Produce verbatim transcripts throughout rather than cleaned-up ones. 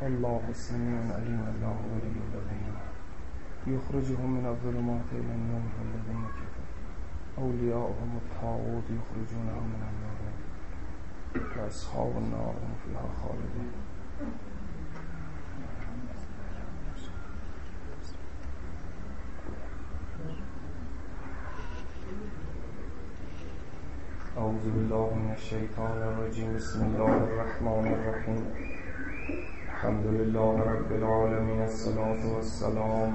الله سميع عليم الله ولي الذين يخرجهم من الظلمات إلى النور والذين كفروا أولياؤهم الطاغوت يخرجونهم من النور وأصحاب النار هم فيها خالدون. أعوذ بالله من الشيطان الرجيم. بسم الله الرحمن الرحيم. الحمد لله رب العالمين. الصلاة والسلام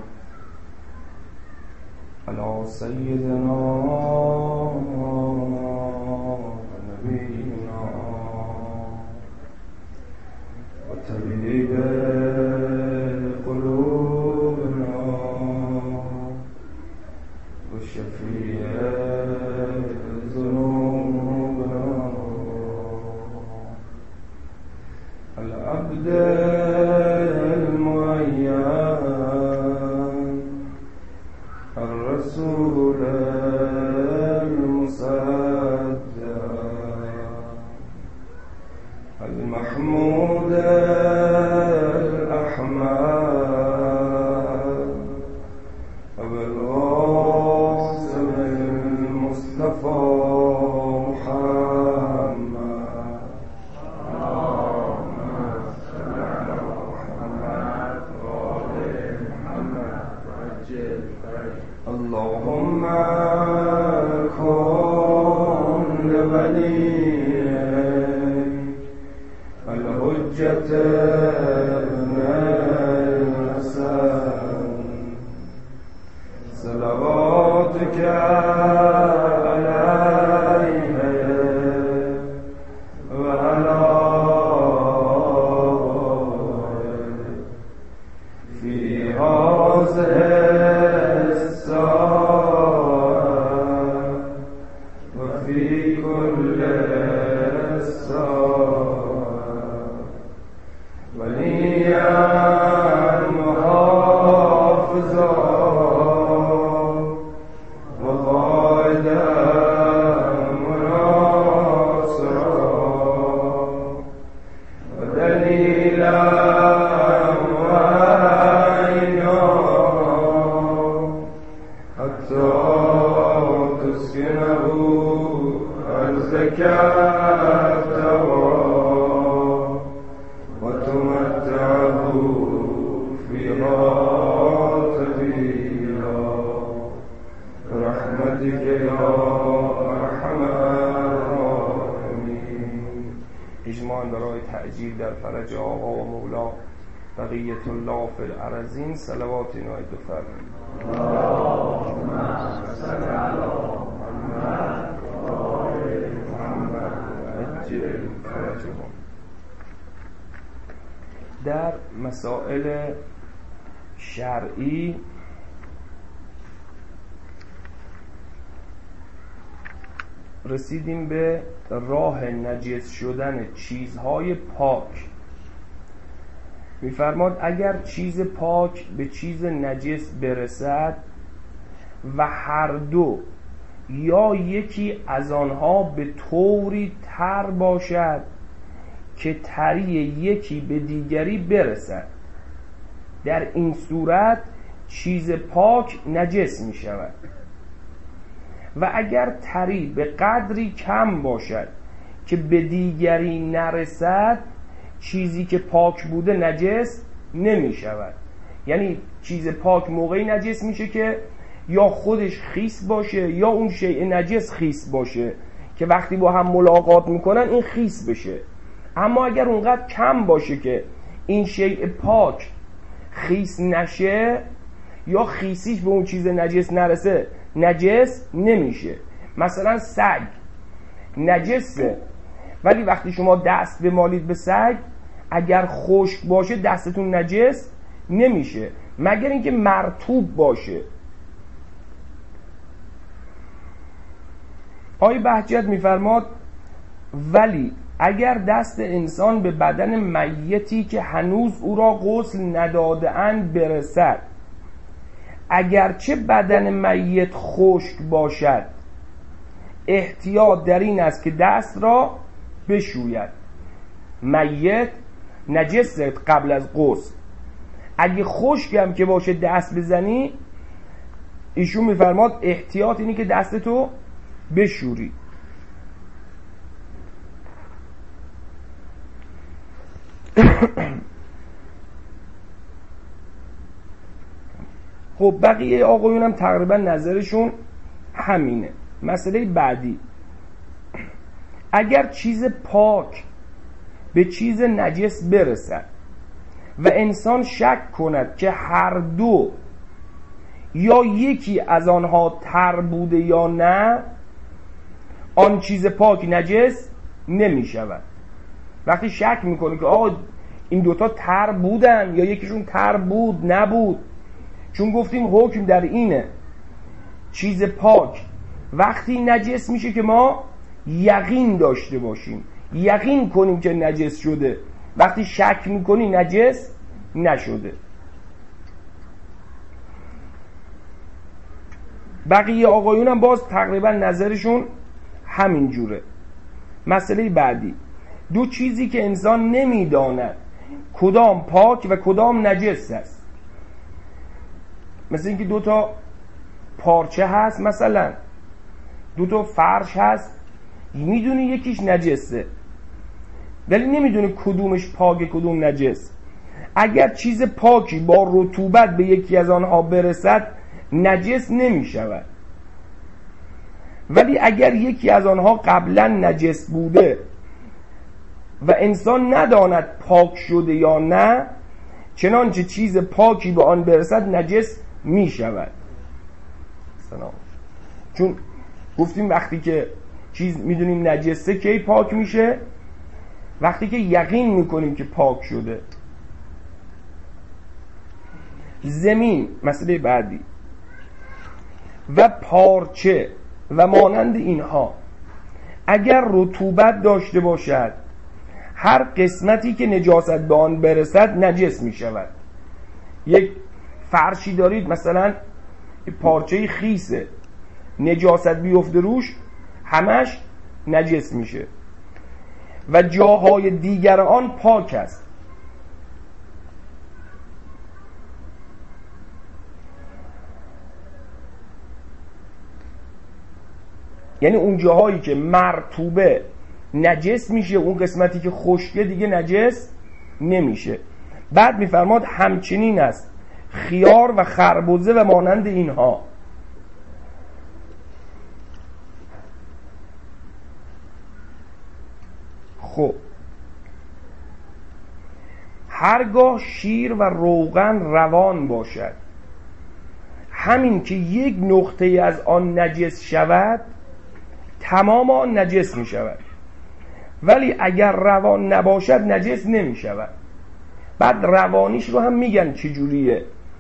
على سيدنا ونبينا وطبيب قلوبنا وشفيع ذنوبنا العبد المعين الرسول المصدق المحمود الأحمد أبو القاسم المصطفى محمد. اللهم كن لوليك الحجة ابن الحسن صلواتك عليه وعلى آله في هذه وفي كل الساعة وليا محافظا وقائدا مناصرا ودليلا وعينا حتى تسكنه أرزك وتمتعه فيها طويلا برحمتك يا أرحم الراحمين. اجماعاً برای تعجیل در فرج آقا و مولا بقیت الله فی الارضین صلوات نایت بفرمایید. اللهم صل علی محمد و آل محمد عجل فرجهم. در مسائل شرعی رسیدیم به راه نجس شدن چیزهای پاک. می‌فرماد اگر چیز پاک به چیز نجس برسد و هر دو یا یکی از آنها به طوری تر باشد که تری یکی به دیگری برسد، در این صورت چیز پاک نجس می شود. و اگر تری به قدری کم باشد که به دیگری نرسد، چیزی که پاک بوده نجس نمی شود. یعنی چیز پاک موقعی نجس میشه که یا خودش خیس باشه یا اون شیء نجس خیس باشه که وقتی با هم ملاقات میکنن این خیس بشه. اما اگر اونقدر کم باشه که این شیء پاک خیس نشه یا خیسیش به اون چیز نجس نرسه، نجس نمیشه. مثلا سگ نجسه، ولی وقتی شما دست بمالید به سگ، اگر خشک باشه دستتون نجس نمیشه مگر اینکه مرطوب باشه. آقای بهجت میفرماد ولی اگر دست انسان به بدن میتی که هنوز او را غسل نداده اند برسد، اگرچه بدن میت خشک باشد، احتیاط در این است که دست را بشوید. میت نجس قبل از غسل. اگه خشکم که باشه دست بزنی، ایشون میفرماد احتیاط اینی که دستتو بشوری. خب بقیه آقایون هم تقریبا نظرشون همینه. مسئله بعدی، اگر چیز پاک به چیز نجس برسد و انسان شک کند که هر دو یا یکی از آنها تر بوده یا نه، آن چیز پاک نجس نمی شود. وقتی شک میکنه که آقا این دوتا تر بودن یا یکیشون تر بود نبود، چون گفتیم حکم در اینه چیز پاک وقتی نجس میشه که ما یقین داشته باشیم، یقین کنیم که نجس شده. وقتی شک میکنی نجس نشده. بقیه آقایون هم باز تقریبا نظرشون همین جوره. مسئله بعدی، دو چیزی که انسان نمیداند کدام پاک و کدام نجس است. مثل اینکه دو تا پارچه هست، مثلا دو تا فرش هست، میدونی یکیش نجسه ولی نمیدونی کدومش پاک کدوم نجس. اگر چیز پاکی با رطوبت به یکی از آنها برسد نجس نمی شود، ولی اگر یکی از آنها قبلا نجس بوده و انسان نداند پاک شده یا نه، چنانچه چیز پاکی به آن برسد نجس می شود. سلام. چون گفتیم وقتی که چیز میدونیم نجسه کی پاک میشه؟ وقتی که یقین میکنیم که پاک شده. زمین، مسئله بعدی، و پارچه و مانند اینها اگر رطوبت داشته باشد، هر قسمتی که نجاست به آن برسد نجس می شود. یک فرشی دارید، مثلا پارچه خیسه، نجاست بیفته روش همش نجس میشه و جاهای دیگر آن پاک است. یعنی اون جاهایی که مرطوبه نجس میشه، اون قسمتی که خشکه دیگه نجس نمیشه. بعد میفرماد همچنین است خیار و خربزه و مانند اینها. خب هرگاه شیر و روغن روان باشد، همین که یک نقطه از آن نجس شود تمام آن نجس می شود، ولی اگر روان نباشد نجس نمی شود. بعد روانیش رو هم میگن چجوریه.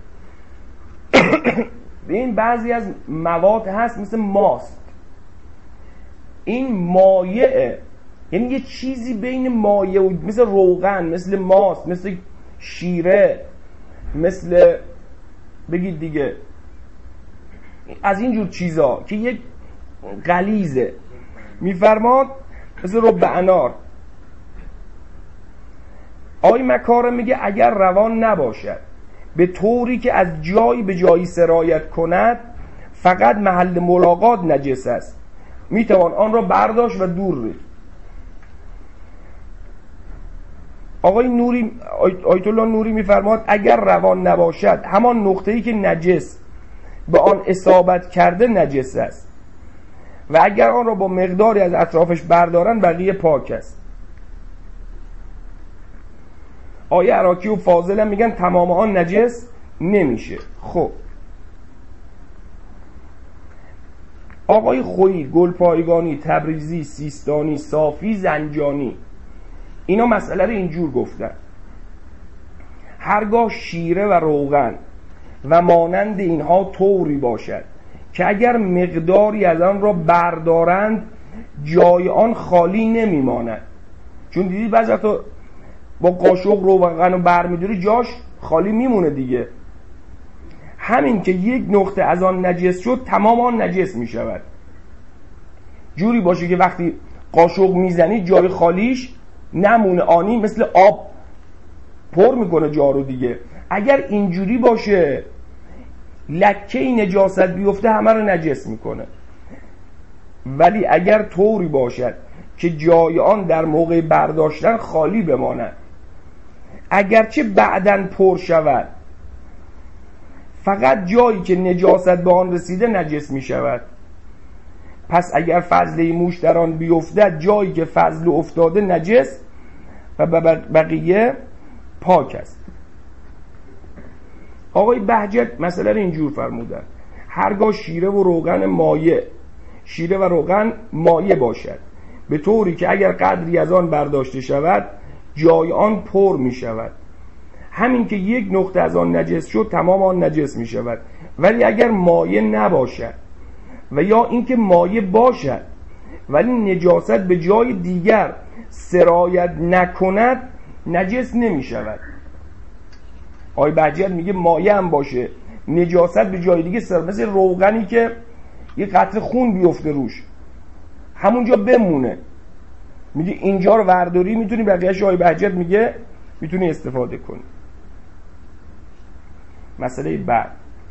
این بعضی از مواد هست مثل ماست، این مایعه، یعنی یه چیزی بین مایع و مثل روغن، مثل ماست، مثل شیره، مثل بگید دیگه از اینجور چیزا که یک غلیظه. میفرماد مثل رب انار. آقای مکارم میگه اگر روان نباشد به طوری که از جایی به جایی سرایت کند، فقط محل ملاقات نجس است، میتوان آن را برداشت و دور ریخت. آقای نوری، آیت الله نوری میفرماد اگر روان نباشد همان نقطه‌ای که نجس به آن اصابت کرده نجس است و اگر آن را با مقداری از اطرافش بردارن بقیه پاک است. آیه عراقی و فاضل هم میگن تمام آن نجس نمیشه. خب آقای خویی، گلپایگانی، تبریزی، سیستانی، صافی، زنجانی اینا مسئله رو اینجور گفتن: هرگاه شیره و روغن و مانند اینها طوری باشد که اگر مقداری از آن را بردارند جای آن خالی نمیماند. چون دیدی بعضی وقتا با قاشق روغن رو برمی‌داری جاش خالی میمونه دیگه. همین که یک نقطه از آن نجس شد تمام آن نجس میشود. جوری باشه که وقتی قاشق میزنی جای خالیش نمونه، آنی مثل آب پر میکنه جا رو دیگه. اگر اینجوری باشه لکه نجاست بیفته همه رو نجس میکنه. ولی اگر طوری باشد که جای آن در موقع برداشتن خالی بماند، اگرچه بعداً پر شود، فقط جایی که نجاست به آن رسیده نجس می شود. پس اگر فضله موش در آن بیفتد، جایی که فضله افتاده نجس و بقیه پاک است. آقای بهجت مسئله رو اینجور فرمودن: هرگاه شیره و روغن مایع شیره و روغن مایع باشد، به طوری که اگر قدری از آن برداشته شود جای آن پر می شود، همین که یک نقطه از آن نجس شد تمام آن نجس می شود. ولی اگر مایع نباشد و یا اینکه مایع باشد ولی نجاست به جای دیگر سرایت نکند، نجس نمی شود. آقای بهجت میگه مایع هم باشه، نجاست به جای دیگه سر، مثل روغنی که یه قطره خون بیفته روش همونجا بمونه، میگه اینجا رو ورداری میتونی بقیه‌اش آقای بهجت میگه میتونی استفاده کنی. مسئله بعد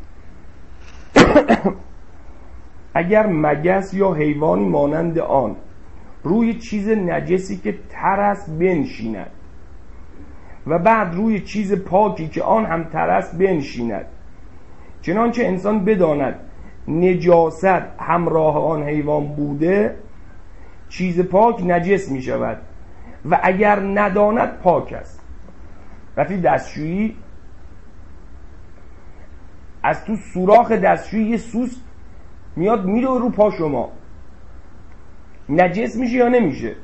اگر مگس یا حیوانی مانند آن روی چیز نجسی که تر است بنشیند و بعد روی چیز پاکی که آن هم تر است بنشیند، چنانچه انسان بداند نجاست همراه آن حیوان بوده، چیز پاک نجس می شود و اگر نداند پاک است. رفتی دستشویی، از تو سوراخ دستشویی یه سوس میاد میره رو پا شما، نجس میشه یا نمیشه؟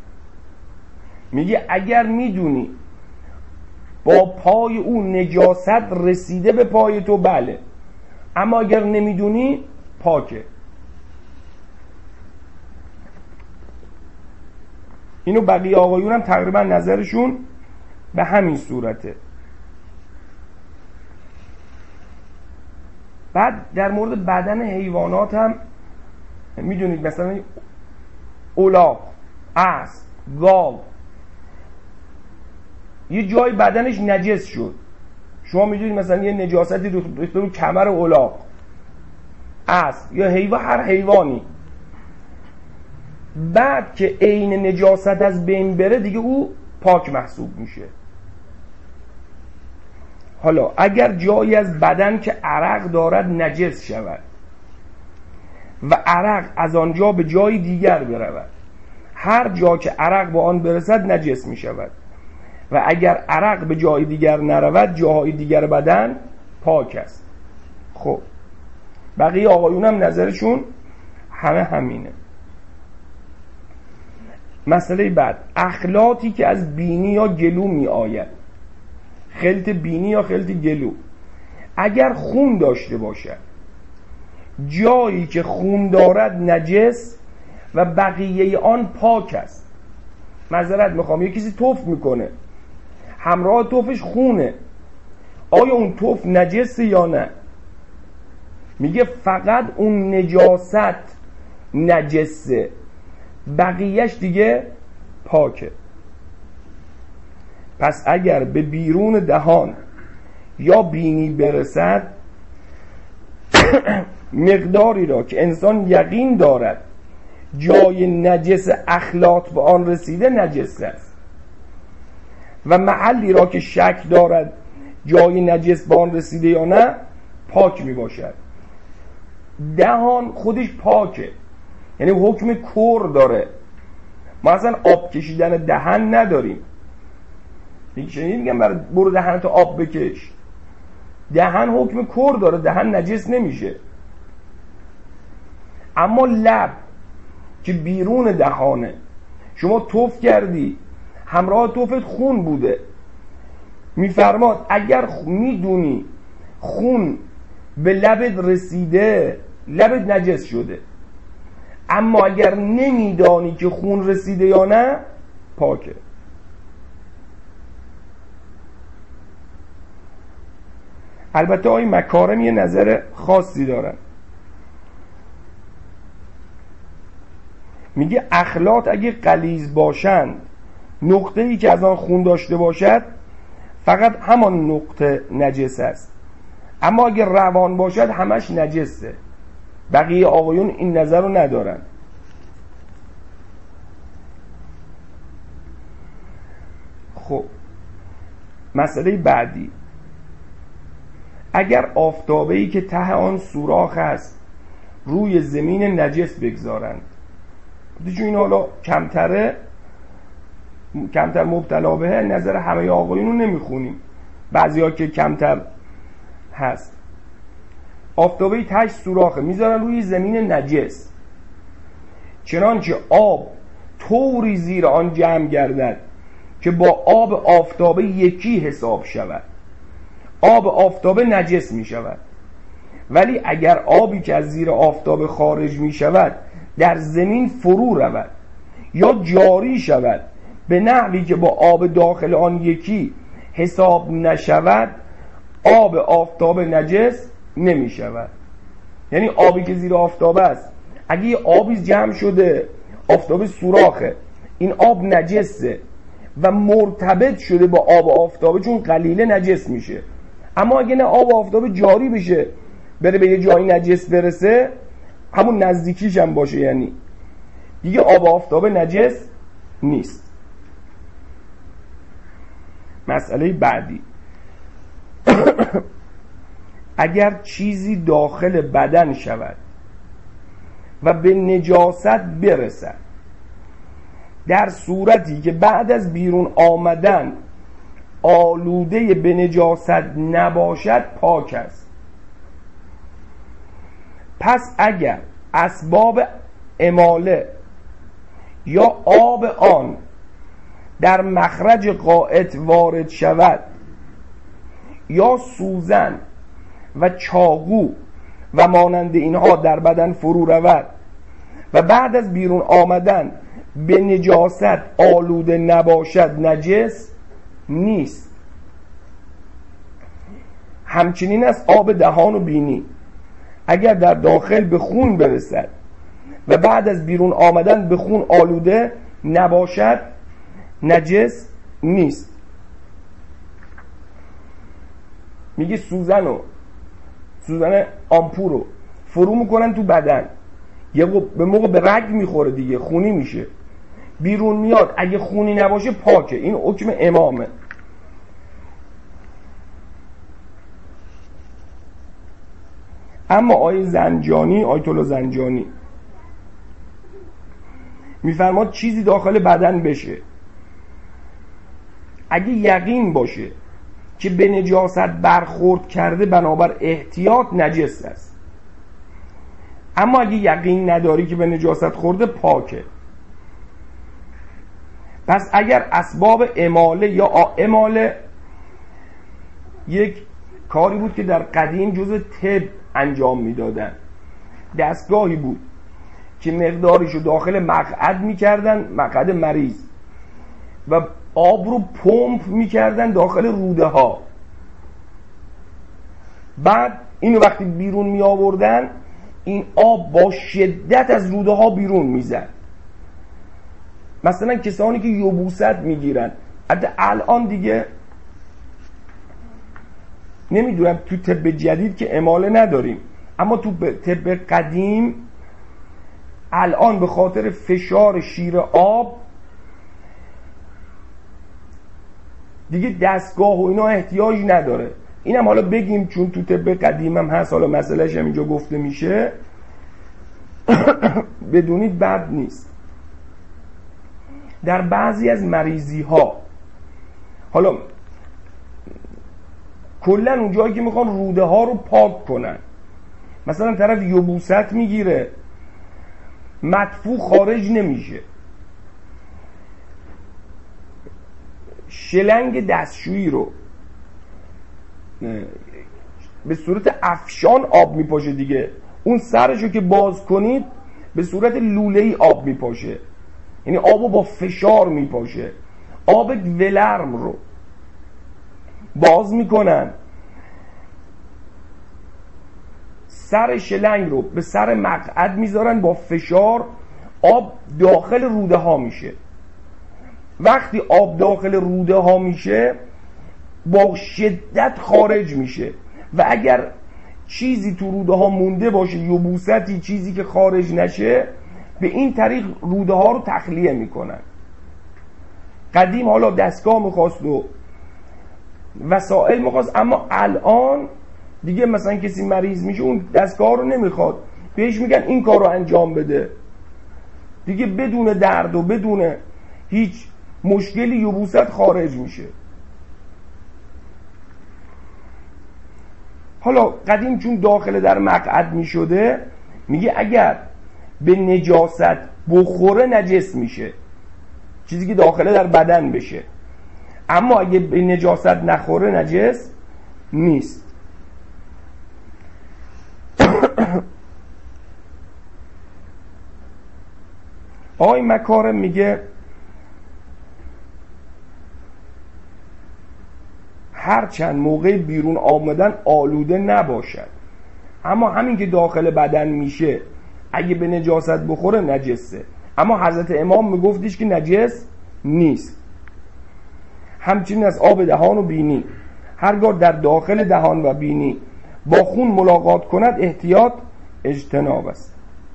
میگه اگر میدونی با پای او نجاست رسیده به پای تو بله، اما اگر نمیدونی پاکه. اینو بقیه آقایون هم تقریبا نظرشون به همین صورته. بعد در مورد بدن حیوانات هم میدونید، مثلا الاغ، اسب، گاو یه جای بدنش نجس شد، شما میدونید مثلا یه نجاستی ریخته رو کمر الاغ، اسب یا حیوان، هر حیوانی، بعد که عین نجاست از بین بره دیگه او پاک محسوب میشه. حالا اگر جایی از بدن که عرق دارد نجس شود و عرق از آنجا به جای دیگر برود، هر جا که عرق با آن برسد نجس می شود و اگر عرق به جای دیگر نرود جاهای دیگر بدن پاک است. خب بقیه آقایون هم نظرشون همه همینه. مسئله بعد، اخلاطی که از بینی یا گلو می آید، خلط بینی یا خلط گلو، اگر خون داشته باشد، جایی که خون دارد نجس و بقیه آن پاک است. معذرت میخوام، یه کسی تف میکنه همراه تفش خونه، آیا اون تف نجسه یا نه؟ میگه فقط اون نجاست نجسه، بقیهش دیگه پاکه. پس اگر به بیرون دهان یا بینی برسد مقداری را که انسان یقین دارد جای نجس اخلاط به آن رسیده نجس است و محلی را که شک دارد جای نجس به آن رسیده یا نه پاک می باشد. دهان خودش پاکه، یعنی حکم کور داره. ما اصلا آب کشیدن دهن نداریم. شنید میگم برای برو دهنتو آب بکش، دهن حکم کور داره، دهن نجس نمیشه. اما لب که بیرون دهانه، شما تف کردی همراه تفت خون بوده، میفرماد اگر میدونی خون به لبت رسیده لبت نجس شده، اما اگر نمیدانی که خون رسیده یا نه پاکه. البته آقای مکارم یه نظر خاصی دارن، میگه اخلاط اگه غلیظ باشند، نقطه‌ای که از آن خون داشته باشد، فقط همان نقطه نجس است، اما اگر روان باشد همش نجسه. بقیه آقایون این نظر رو ندارن. خب مسئله بعدی، اگر آفتابه‌ای که ته آن سوراخ است روی زمین نجس بگذارند، دیگه این حالا کمتره، کمتر مبتلا به نظر همه آقایون رو نمیخونیم، بعضی ها که کمتر هست. آفتابه‌ای تهش سوراخه، میذارن روی زمین نجس، چنانچه آب طوری زیر آن جمع گردد که با آب آفتابه یکی حساب شود. آب آفتابه نجس می شود، ولی اگر آبی که از زیر آفتابه خارج می شود در زمین فرو رود یا جاری شود به نحوی که با آب داخل آن یکی حساب نشود، آب آفتابه نجس نمی شود. یعنی آبی که زیر آفتابه است، اگه یه آبی جمع شده، آفتابه سوراخه، این آب نجسه و مرتبط شده با آب آفتابه، چون قلیله نجس میشه. اما اگه نه آب آفتابه جاری بشه بره به یه جایی نجس برسه، همون نزدیکیش هم باشه، یعنی دیگه آب آفتابه نجس نیست. مسئله بعدی، اگر چیزی داخل بدن شود و به نجاست برسد در صورتی که بعد از بیرون آمدن آلوده به نجاست نباشد، پاک است. پس اگر اسباب اماله یا آب آن در مخرج قائط وارد شود یا سوزن و چاقو و مانند اینها در بدن فرو رود و بعد از بیرون آمدن به نجاست آلوده نباشد، نجس نیست. همچنین از آب دهان و بینی، اگر در داخل به خون برسد و بعد از بیرون آمدن به خون آلوده نباشد، نجس نیست. میگه سوزن و سوزن آمپور رو فرو میکنن تو بدن، یه به موقع به رگ میخوره دیگه، خونی میشه، بیرون میاد، اگه خونی نباشه پاکه. این حکم امامه. اما آیه زنجانی، آیت الله زنجانی میفرماد چیزی داخل بدن بشه، اگه یقین باشه که به نجاست برخورد کرده بنابر احتیاط نجس است، اما اگه یقین نداری که به نجاست خورده، پاکه. پس اگر اسباب اماله یا اماله یک کاری بود که در قدیم جزء طب انجام میدادن، دستگاهی بود که مقداریشو داخل مقعد میکردن، مقعد مریض، و آب رو پمپ میکردن داخل روده ها، بعد اینو وقتی بیرون می آوردن این آب با شدت از روده ها بیرون میزد. مثلا کسانی که یبوست میگیرن، حتی الان دیگه نمیدونم تو طب جدید که اماله نداریم، اما تو طب قدیم الان به خاطر فشار شیر آب دیگه دستگاه و اینا احتیاج نداره. اینم حالا بگیم چون تو طب قدیم هم هست، حالا مسئلهش هم اینجا گفته میشه بدونید بد نیست. در بعضی از مریضی ها، حالا کلا اون جایی که میخوان روده ها رو پاک کنن، مثلا طرف یبوست میگیره، مدفوع خارج نمیشه، شلنگ دستشویی رو به صورت افشان آب میپاشه دیگه، اون سرشو که باز کنید به صورت لوله‌ای آب میپاشه، یعنی آبو با فشار میپاشه. آب ولرم رو باز میکنن، سر شلنگ رو به سر مقعد میذارن، با فشار آب داخل روده ها میشه. وقتی آب داخل روده ها میشه، با شدت خارج میشه و اگر چیزی تو روده ها مونده باشه، یبوستی، چیزی که خارج نشه، به این طریق روده ها رو تخلیه میکنن. قدیم حالا دستگاه میخواست و وسائل میخواست، اما الان دیگه مثلا کسی مریض میشه اون دستگاه رو نمیخواد، بهش میگن این کار رو انجام بده، دیگه بدون درد و بدون هیچ مشکلی یبوست خارج میشه. حالا قدیم چون داخل در مقعد میشده، میگه اگر به نجاست بخوره نجس میشه، چیزی که داخل در بدن بشه، اما اگه به نجاست نخوره نجس نیست. آقای مکارم میگه هر چند موقع بیرون آمدن آلوده نباشد، اما همین که داخل بدن میشه اگه به نجاست بخوره نجسه، اما حضرت امام میگفتش که نجس نیست. همچنین از آب دهان و بینی، هرگاه در داخل دهان و بینی با خون ملاقات کند احتیاط اجتناب است.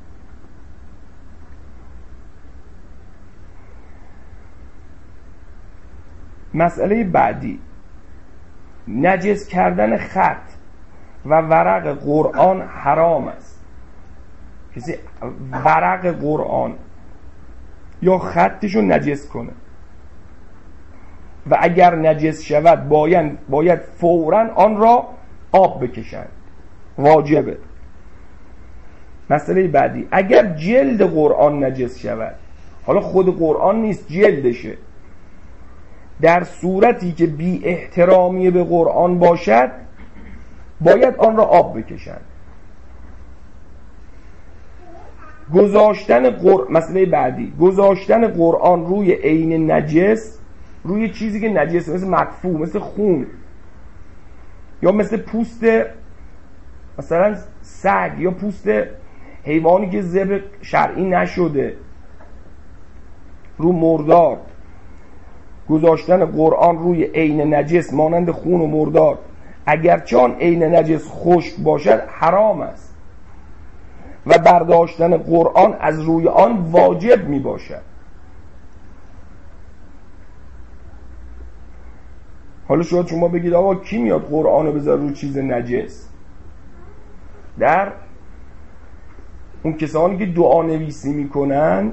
مسئله بعدی، نجس کردن خط و ورق قرآن حرام است. کسی ورق قرآن یا خطشو نجس کنه و اگر نجس شود باید, باید فوراً آن را آب بکشند، واجبه. مسئله بعدی، اگر جلد قرآن نجس شود، حالا خود قرآن نیست جلدشه، در صورتی که بی احترامی به قرآن باشد باید آن را آب بکشند. گذاشتن قر... مسئله بعدی، گذاشتن قرآن روی عین نجس، روی چیزی که نجس، مثل مدفوع، مثل خون یا مثل پوست مثلا سگ یا پوست حیوانی که ذبح شرعی نشده، رو مردار، گذاشتن قرآن روی عین نجس مانند خون و مردار، اگرچه آن عین نجس خشک باشد حرام است و برداشتن قرآن از روی آن واجب می باشد. حالا شاید شما بگید آقا کی میاد قرآن رو بذاره روی چیز نجس؟ در اون کسانی که دعا نویسی میکنن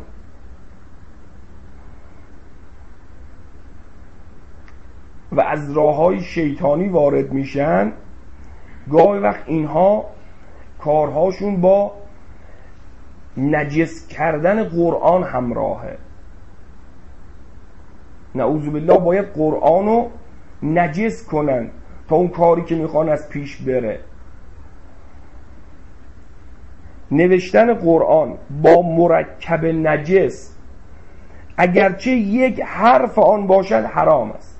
و از راههای شیطانی وارد میشن، گاهی وقت اینها کارهاشون با نجس کردن قرآن همراهه. نعوذ بالله باید قرآن رو نجس کنن تا اون کاری که میخوان از پیش بره. نوشتن قرآن با مرکب نجس اگرچه یک حرف آن باشد حرام است.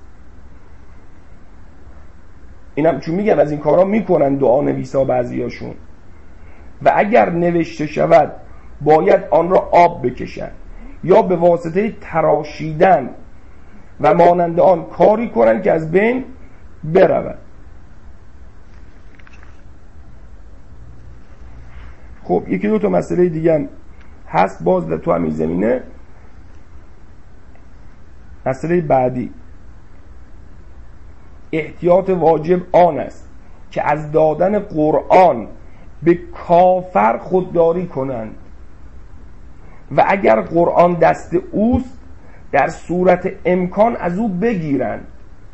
اینم چون میگم از این کارا میکنن دعا نویسا بعضیاشون، و اگر نوشته شود باید آن را آب بکشن یا به واسطه تراشیدن و مانند آن کاری کنن که از بین برود. خب یکی دو تا مسئله دیگه هم هست باز در تو همین زمینه. مسئله بعدی، احتیاط واجب آن است که از دادن قرآن به کافر خودداری کنند و اگر قرآن دست اوست در صورت امکان از او بگیرند.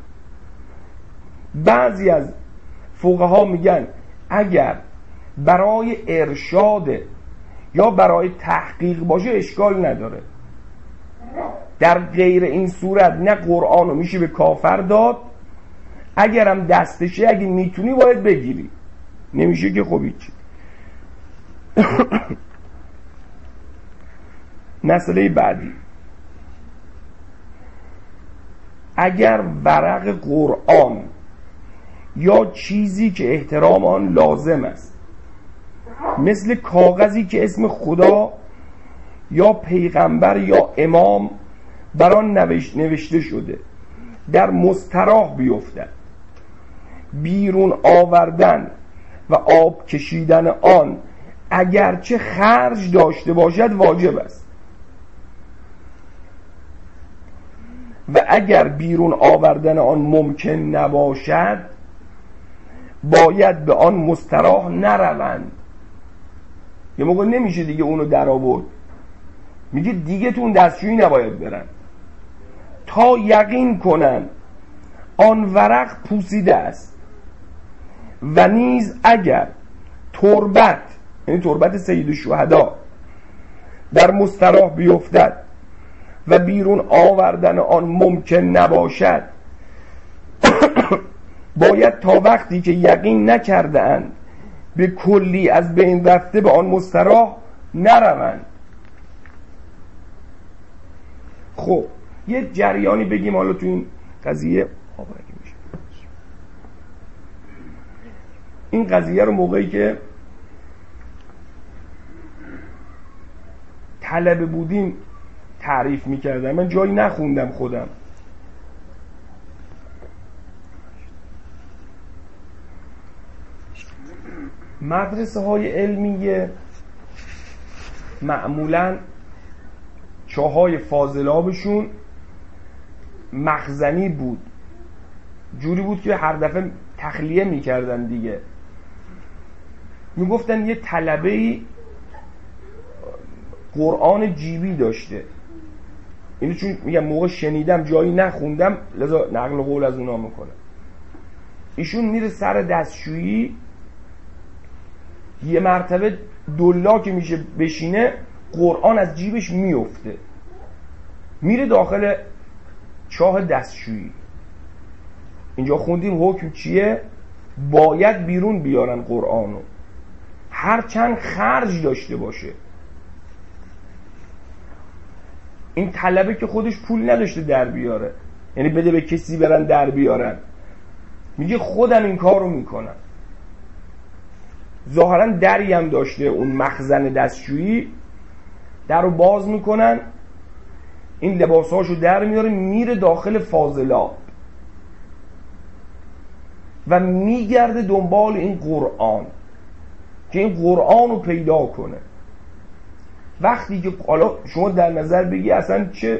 بعضی از فقها میگن اگر برای ارشاد یا برای تحقیق باشه اشکال نداره، در غیر این صورت نه قرآن رو میشه به کافر داد، اگرم دستشه اگه میتونی باید بگیری، نمیشه که خب هیچی. مسئله بعدی، اگر ورق قرآن یا چیزی که احترام آن لازم است مثل کاغذی که اسم خدا یا پیغمبر یا امام بر آن نوشته شده در مستراح بیفتد بیرون آوردن و آب کشیدن آن اگرچه خرج داشته باشد واجب است و اگر بیرون آوردن آن ممکن نباشد باید به آن مستراح نروند. یه موقع نمیشه دیگه اونو در آورد، میگه دیگه تو اون دستشویی نباید برن تا یقین کنن آن ورق پوسیده است و نیز اگر تربت، یعنی تربت سید الشهدا، در مستراح بیفتد و بیرون آوردن آن ممکن نباشد باید تا وقتی که یقین نکرده اند به کلی از بین رفته به آن مستراح نروند. خب یه جریانی بگیم حالا تو این قضیه. این قضیه رو موقعی که طلبه بودیم تعریف میکردم، من جایی نخوندم خودم. مدرسه های علمیه معمولاً چاهای فاضلابشون مخزنی بود، جوری بود که هر دفعه تخلیه میکردن دیگه. میگفتن یه طلبه‌ای قرآن جیبی داشته، اینو چون میگم موقع شنیدم جایی نخوندم لذا نقل قول از اونا میکنم. ایشون میره سر دستشویی، یه مرتبه دلا که میشه بشینه قرآن از جیبش میفته، میره داخل چاه دستشویی. اینجا خوندیم حکم چیه؟ باید بیرون بیارن قرآنو هر چند خرج داشته باشه. این طلبه که خودش پول نداشته در بیاره، یعنی بده به کسی برن در بیارن، میگه خودم این کار رو میکنم. ظاهرا دری هم داشته اون مخزن دستشویی، در رو باز میکنن، این لباساشو در میاره، میره داخل فاضلاب و میگرده دنبال این قرآن که این قرآن رو پیدا کنه. وقتی که حالا شما در نظر بگی اصلا چه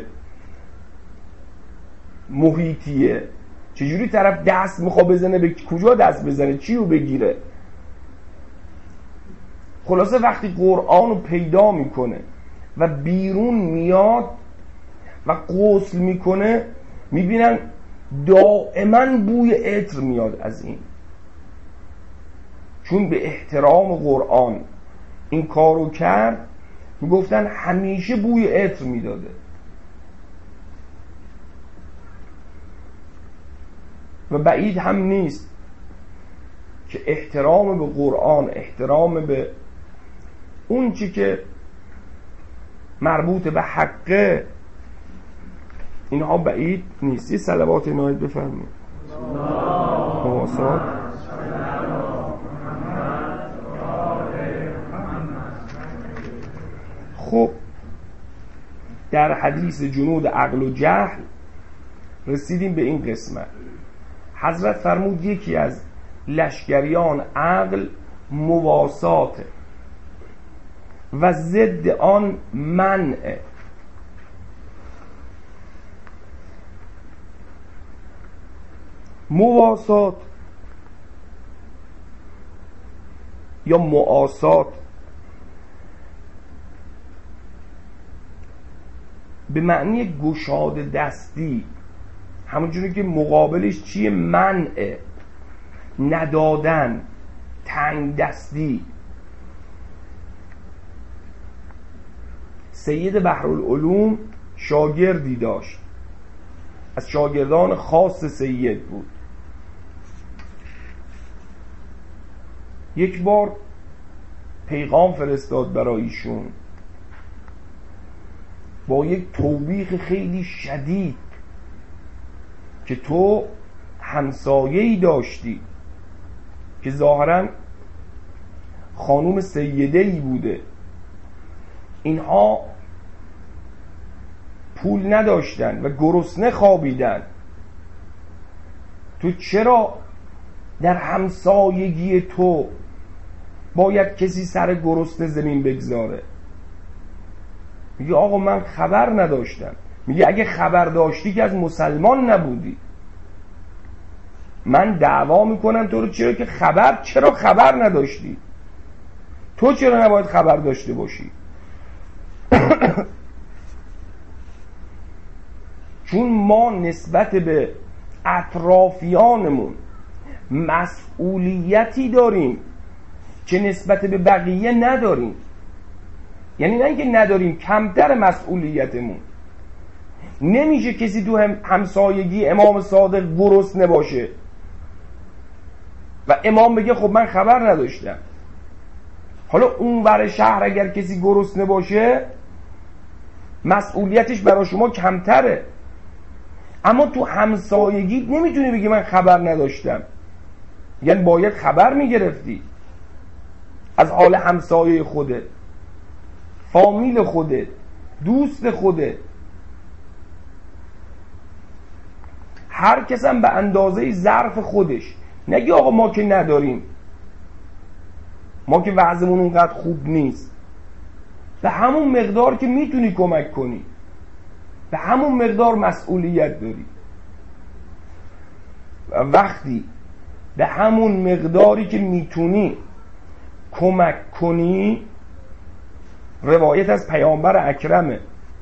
محیطیه، چجوری طرف دست میخواد بزنه، به کجا دست بزنه، چی رو بگیره. خلاصه وقتی قرآن رو پیدا میکنه و بیرون میاد و غسل میکنه، میبینن دائما بوی عطر میاد از این، چون به احترام قرآن این کارو کرد. میگفتن همیشه بوی عطر میداده و بعید هم نیست که احترام به قرآن، احترام به اون چی که مربوط به حقه، اینها بعید نیست. یه صلوات نایت بفرمایید. مواسات خب در حدیث جنود عقل و جهل رسیدیم به این قسمت. حضرت فرمود یکی از لشکریان عقل مواساته و ضد آن منع. مواسات یا معاسات به معنی گشاده دستی، همونجوری که مقابلش چیه؟ منع، ندادن، تنگ دستی. سید بحرالعلوم شاگردی داشت، از شاگردان خاص سید بود. یک بار پیغام فرستاد برای ایشون با یک توبیخ خیلی شدید که تو همسایه‌ای داشتی که ظاهراً خانوم سیده‌ای بوده، اینها پول نداشتن و گرسنه خوابیدن، تو چرا در همسایگی تو باید کسی سر گرسنه زمین بگذاره؟ میگه آقا من خبر نداشتم. میگه اگه خبر داشتی که از مسلمان نبودی. من دعوا میکنم تو رو چرا که خبر چرا خبر نداشتی؟ تو چرا نباید خبر داشته باشی؟ چون ما نسبت به اطرافیانمون مسئولیتی داریم که نسبت به بقیه نداریم. یعنی نه اینکه نداریم، کمتر مسئولیتمون. نمیشه کسی تو هم همسایگی امام صادق گرسنه باشه و امام بگه خب من خبر نداشتم. حالا اون ور شهر اگر کسی گرسنه باشه مسئولیتش برای شما کمتره، اما تو همسایگی نمیتونی بگی من خبر نداشتم. یعنی باید خبر میگرفتی از حال همسایه خودت، فامیل خودت، دوست خودت. هر کس هم به اندازه ظرف خودش. نگی آقا ما که نداریم، ما که وضعمون اونقدر خوب نیست. به همون مقدار که میتونی کمک کنی، به همون مقدار مسئولیت داری. و وقتی به همون مقداری که میتونی کمک کنی، روایت از پیامبر اکرمه،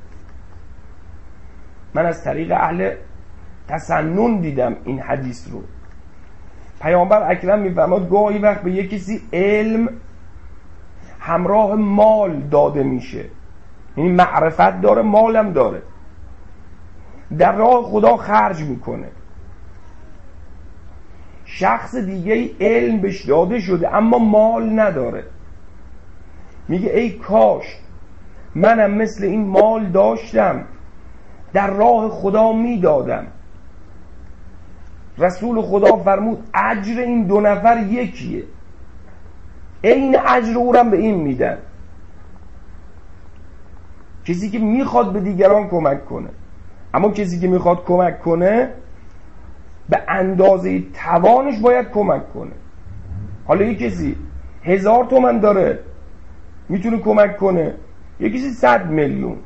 من از طریق اهل تسنن دیدم این حدیث رو. پیامبر اکرم میفرماد گاهی وقت به یک کسی علم همراه مال داده میشه، یعنی معرفت داره، مالم داره، در راه خدا خرج میکنه. شخص دیگه علم بهش داده شده اما مال نداره، میگه ای کاش منم مثل این مال داشتم، در راه خدا میدادم. رسول خدا فرمود اجر این دو نفر یکیه، این اجر او رو به این میدن. کسی که میخواد به دیگران کمک کنه، اما کسی که میخواد کمک کنه به اندازه توانش باید کمک کنه. حالا یک کسی هزار تومن داره میتونه کمک کنه، یک کسی صد میلیون،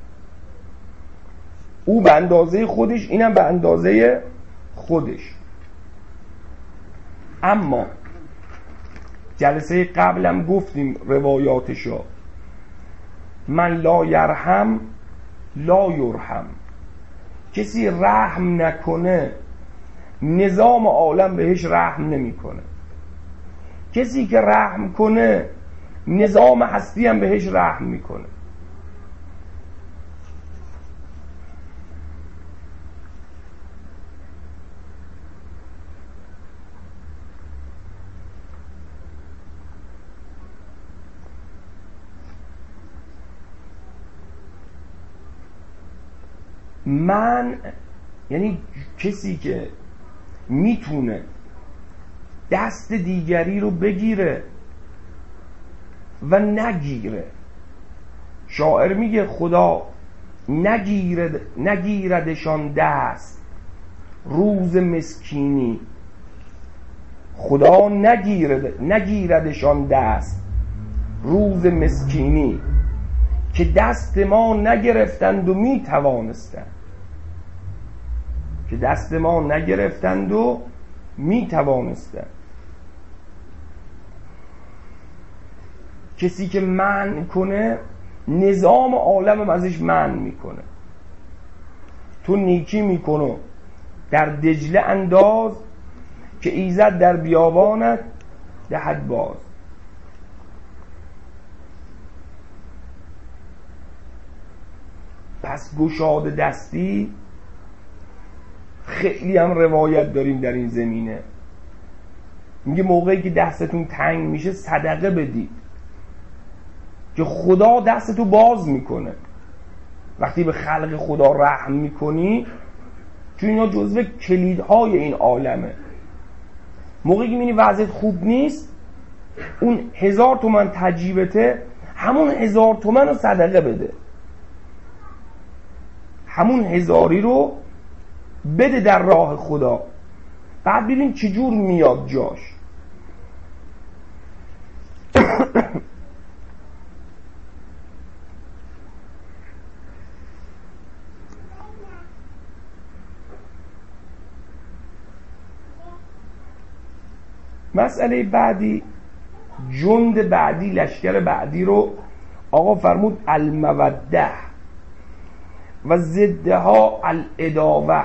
او به اندازه خودش، اینم به اندازه خودش. اما جلسه قبلم گفتیم روایاتشا، من لا یرحم لا یرحم. کسی رحم نکنه نظام عالم بهش رحم نمیکنه. کسی که رحم کنه نظام هستی هم بهش رحم میکنه. من یعنی کسی که میتونه دست دیگری رو بگیره و نگیره. شاعر میگه خدا نگیرد نگیردشان دست روز مسکینی، خدا نگیرد نگیردشان دست روز مسکینی، که دست ما نگرفتند و می توانستند. که دست ما نگرفتند و می توانستند. کسی که منع کنه نظام عالم ازش منع میکنه. تو نیکی میکنه در دجله انداز که ایزد در بیابانت دهد باز. پس گشاد دستی خیلی هم روایت داریم در این زمینه. میگه موقعی که دستتون تنگ میشه صدقه بدید که خدا دستتو باز میکنه. وقتی به خلق خدا رحم میکنی، چون اینا جزو کلیدهای این عالمه. موقعی که میبینی وضعیت خوب نیست، اون هزار تومن تجیبته، همون هزار تومن رو صدقه بده. همون هزاری رو بده در راه خدا. بعد ببین چجور میاد جاش. مسئله بعدی، جند بعدی، لشکر بعدی رو آقا فرمود الموده و ضدها العداوه.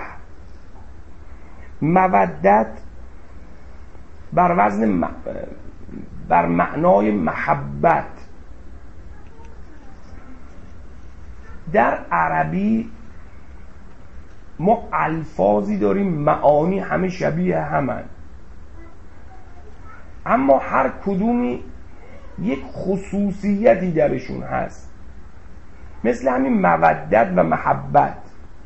مودت بر وزن م... بر معنای محبت. در عربی ما الفاظی داریم معانی همه شبیه همن، اما هر کدومی یک خصوصیتی درشون هست. مثل همین مودت و محبت،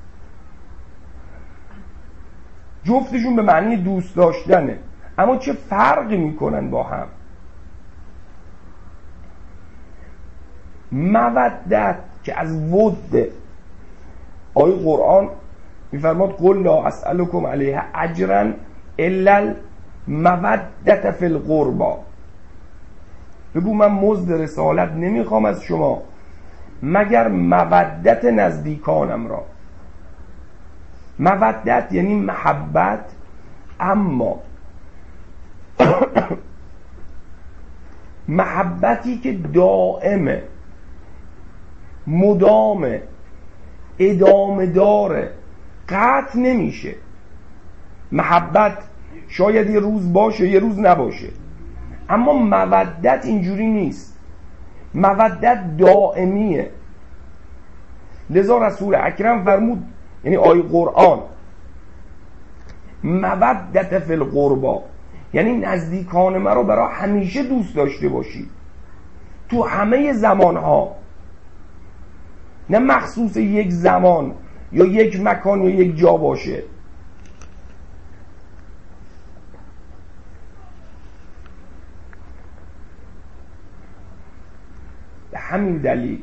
جفتشون به معنی دوست داشتنه، اما چه فرقی میکنن با هم؟ مودت که از ود، آیه قرآن میفرماد قل لا اسألکم علیه اجرا الا المودت فی القربى، بگو من مزد رسالت نمیخوام از شما مگر مودت نزدیکانم را. مودت یعنی محبت، اما محبتی که دائمه، مدامه، ادامه داره، قطع نمیشه. محبت شاید یه روز باشه یه روز نباشه، اما مودت اینجوری نیست. مودت دائمیه. لذا رسول اکرم فرمود، یعنی آیه قرآن، مودت فی القربى، یعنی نزدیکان من رو برای همیشه دوست داشته باشی تو همه زمانها، نه مخصوص یک زمان یا یک مکان یا یک جا باشه. به همین دلیل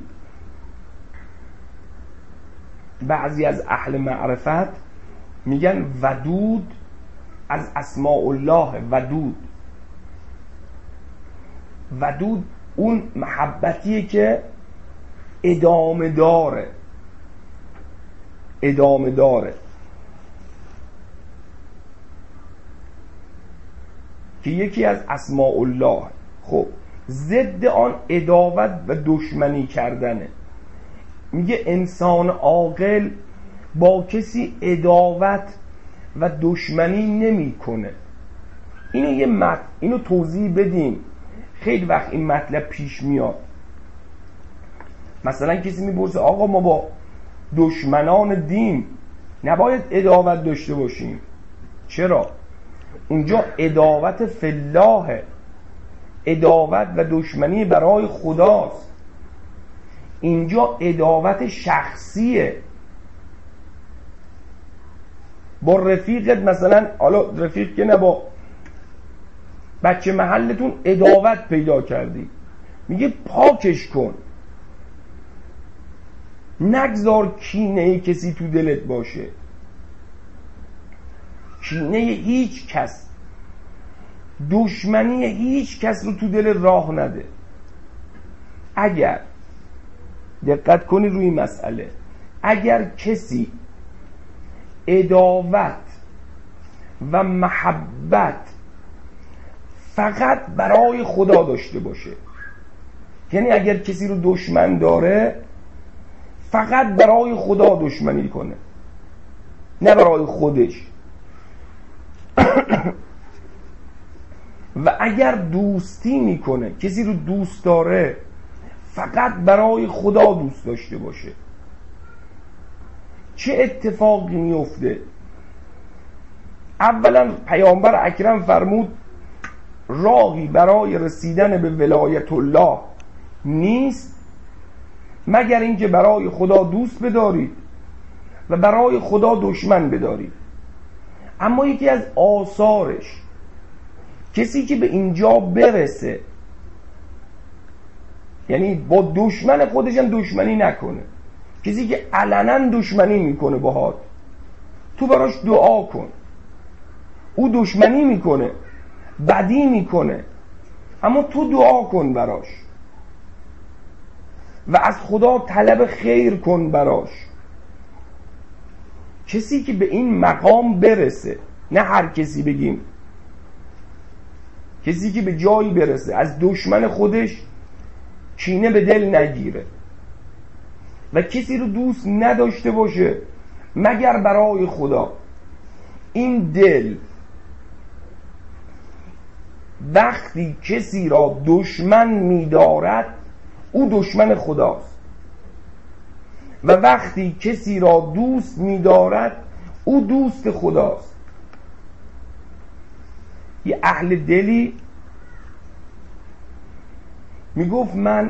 بعضی از اهل معرفت میگن ودود از اسماء الله. ودود ودود اون محبتیه که ادامه داره، ادامه داره، که یکی از اسماء الله. خب ضد آن عداوت و دشمنی کردنه. میگه انسان عاقل با کسی عداوت و دشمنی نمیکنه. اینو یه مت... اینو توضیح بدیم. خیلی وقت این مطلب پیش میاد. مثلا کسی میپرسه آقا ما با دشمنان دین نباید عداوت داشته باشیم؟ چرا؟ اونجا عداوت فی الله، عداوت و دشمنی برای خداست. اینجا عداوت شخصیه. با رفیقت مثلا، حالا رفیق که نه، با بچه محلتون عداوت پیدا کردی، میگه پاکش کن، نگذار کینه کسی تو دلت باشه. کینه هیچ کس، دشمنی هیچ کس رو تو دل راه نده. اگر دقت کنی روی مسئله، اگر کسی عداوت و محبت فقط برای خدا داشته باشه، یعنی اگر کسی رو دشمن داره فقط برای خدا دشمنی کنه، نه برای خودش، و اگر دوستی میکنه، کسی رو دوست داره فقط برای خدا دوست داشته باشه، چه اتفاقی میفته؟ اولا پیامبر اکرم فرمود راهی برای رسیدن به ولایت الله نیست مگر اینکه برای خدا دوست بدارید و برای خدا دشمن بدارید. اما یکی از آثارش، کسی که به اینجا برسه، یعنی با دشمن خودش هم دشمنی نکنه، کسی که علنا دشمنی میکنه باهات، تو براش دعا کن، او دشمنی میکنه، بدی میکنه، اما تو دعا کن براش و از خدا طلب خیر کن براش. کسی که به این مقام برسه، نه هر کسی بگیم، کسی که به جایی برسه از دشمن خودش کینه به دل نگیره و کسی رو دوست نداشته باشه مگر برای خدا. این دل وقتی کسی را دشمن می‌دارد او دشمن خداست و وقتی کسی را دوست می‌دارد او دوست خداست. یه اهل دلی میگفت من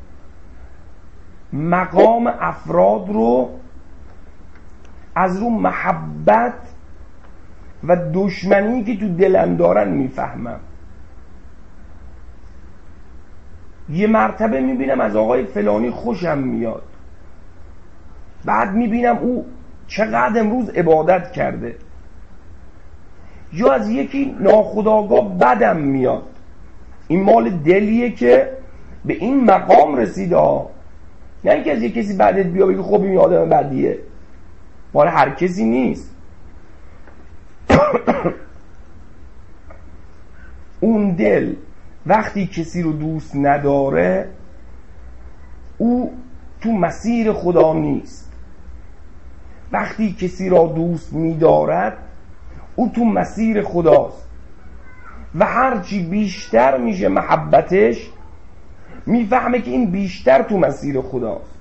مقام افراد رو از رو محبت و دشمنی که تو دلم دارن میفهمم. یه مرتبه میبینم از آقای فلانی خوشم میاد، بعد میبینم او چقدر امروز عبادت کرده، یا از یکی ناخودآگاه بدم میاد. این مال دلیه که به این مقام رسیده ها، نه اینکه از یک کسی بعدت بیا بگی خب این آدم بدیه. مال هر کسی نیست. اون دل وقتی کسی رو دوست نداره او تو مسیر خدا نیست. وقتی کسی را دوست می‌دارد او تو مسیر خداست و هرچی بیشتر میشه محبتش میفهمه که این بیشتر تو مسیر خداست.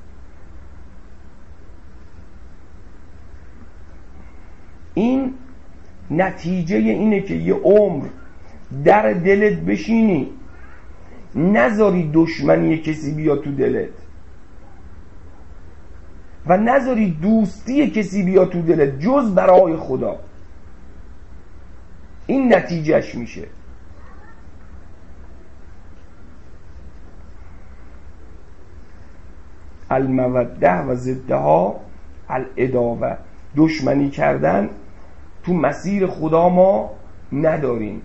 این نتیجه اینه که یه عمر در دلت بشینی نذاری دشمنی کسی بیا تو دلت و نذاری دوستی کسی بیا تو دلت جز برای خدا. این نتیجهش میشه. الموده و ضدها العداوه. دشمنی کردن تو مسیر خدا ما نداریم.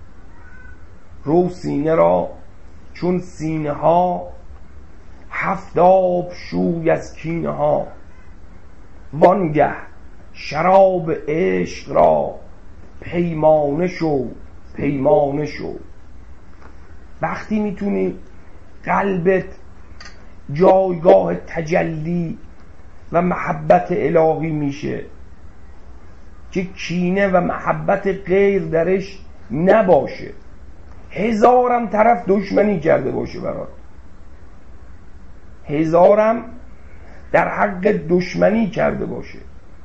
رو سینه را چون سینه ها هفتاب شوی از کینه ها، وانگه شراب عشق را پیمانه شو پیمانه شو. وقتی میتونی قلبت جایگاه تجلی و محبت الهی میشه که کینه و محبت غیر درش نباشه، هزارم طرف دشمنی کرده باشه برات، هزارم در حق دشمنی کرده باشه،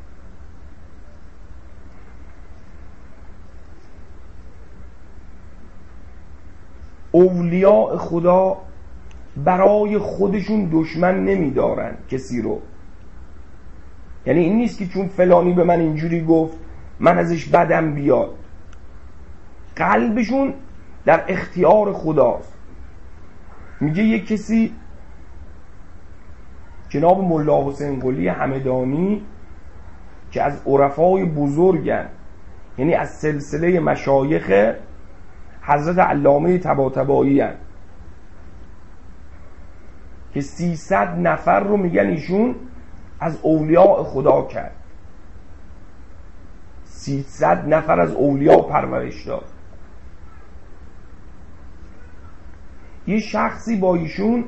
اولیاء خدا برای خودشون دشمن نمیدارن کسی رو. یعنی این نیست که چون فلانی به من اینجوری گفت من ازش بدم بیاد. قلبشون در اختیار خداست. میگه یک کسی، جناب ملا حسین قلی همدانی که از عرفای بزرگن، یعنی از سلسله مشایخ حضرت علامه طباطبایی هن که سیصد نفر رو میگن ایشون از اولیاء خدا کرد، سیصد نفر از اولیاء پرورش داد. یه شخصی با ایشون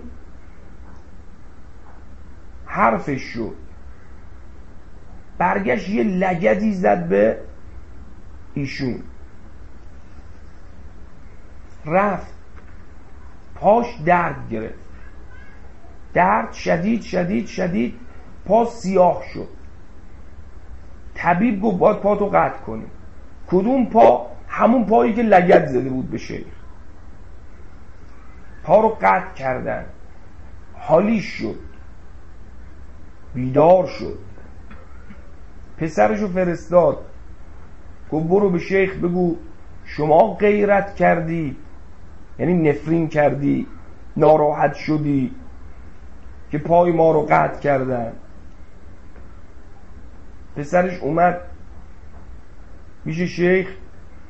حرفش شد، برگشت یه لگدی زد به ایشون، رفت پاش درد گرفت، درد شدید شدید شدید، پا سیاه شد. طبیب گفت باید پا تو قطع کنی. کدوم پا؟ همون پایی که لگد زده بود به شیخ. پا رو قطع کردن، حالیش شد، بیدار شد، پسرشو فرستاد، گفت برو به شیخ بگو شما غیرت کردی، یعنی نفرین کردی، ناراحت شدی که پای ما رو قطع کردن. پسرش اومد میشه شیخ،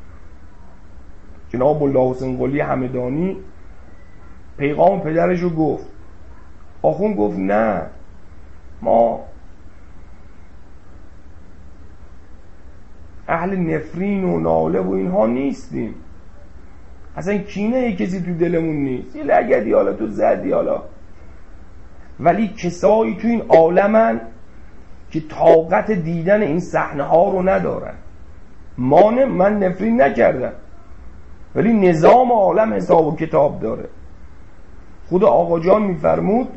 جناب الله حسین قلی همدانی پیغام پدرش رو گفت. آخون گفت نه، ما اهل نفرین و ناله و اینها نیستیم، اصلا کینه ای کسی تو دلمون نیست، یه لگدی حالا تو زدی حالا، ولی کسایی تو این عالمن که طاقت دیدن این صحنه ها رو ندارن. مانه من نفرین نکردم، ولی نظام عالم حساب و کتاب داره. خود آقا جان میفرمود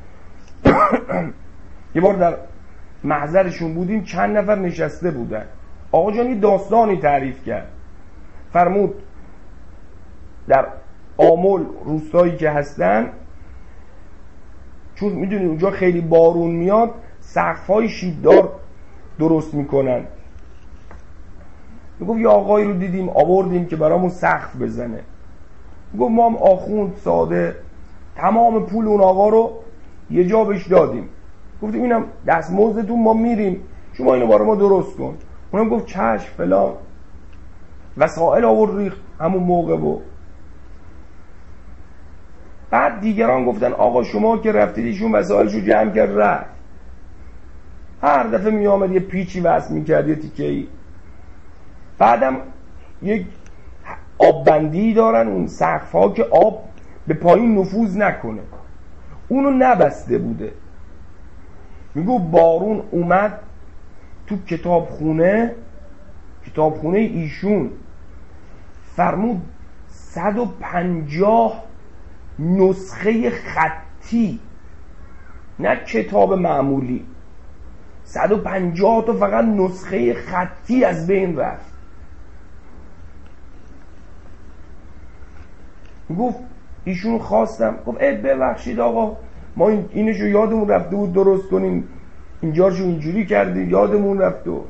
یه بار در محضرشون بودیم، چند نفر نشسته بودن، آقا جان یه داستانی تعریف کرد. فرمود در آمل روستایی که هستن، چون میدونید اونجا خیلی بارون میاد، سقف‌های شیبدار درست میکنن. میگفت یه آقایی رو دیدیم آوردیم که برامون سقف بزنه. میگفت ما هم آخوند ساده تمام پول اون آقا رو یه جا بهش دادیم، گفتیم اینم دستمزدتون، ما میریم شما اینو برای ما درست کن. اونم گفت چشم فلان، وسائل آورد ریخت همون موقع. بود بعد دیگران گفتن آقا شما که رفتید، ایشون وسائلشو جمع کرد رفت. هر دفعه می آمد یه پیچی وصل میکرد یه تیکه‌ای. بعدم یک آب بندی دارن اون سقف‌ها که آب به پایین نفوذ نکنه، اونو نبسته بوده. میگو بارون اومد تو کتابخونه کتابخونه ایشون، فرمود صد و پنجاه نسخه خطی، نه کتاب معمولی، صد و پنجاه تا فقط نسخه خطی از بین رفت. گفت ایشون خواستم، گفت ای ببخشید آقا ما این اینشو یادمون رفته بود درست کنیم، اینجاشو اینجوری کردیم یادمون رفت. و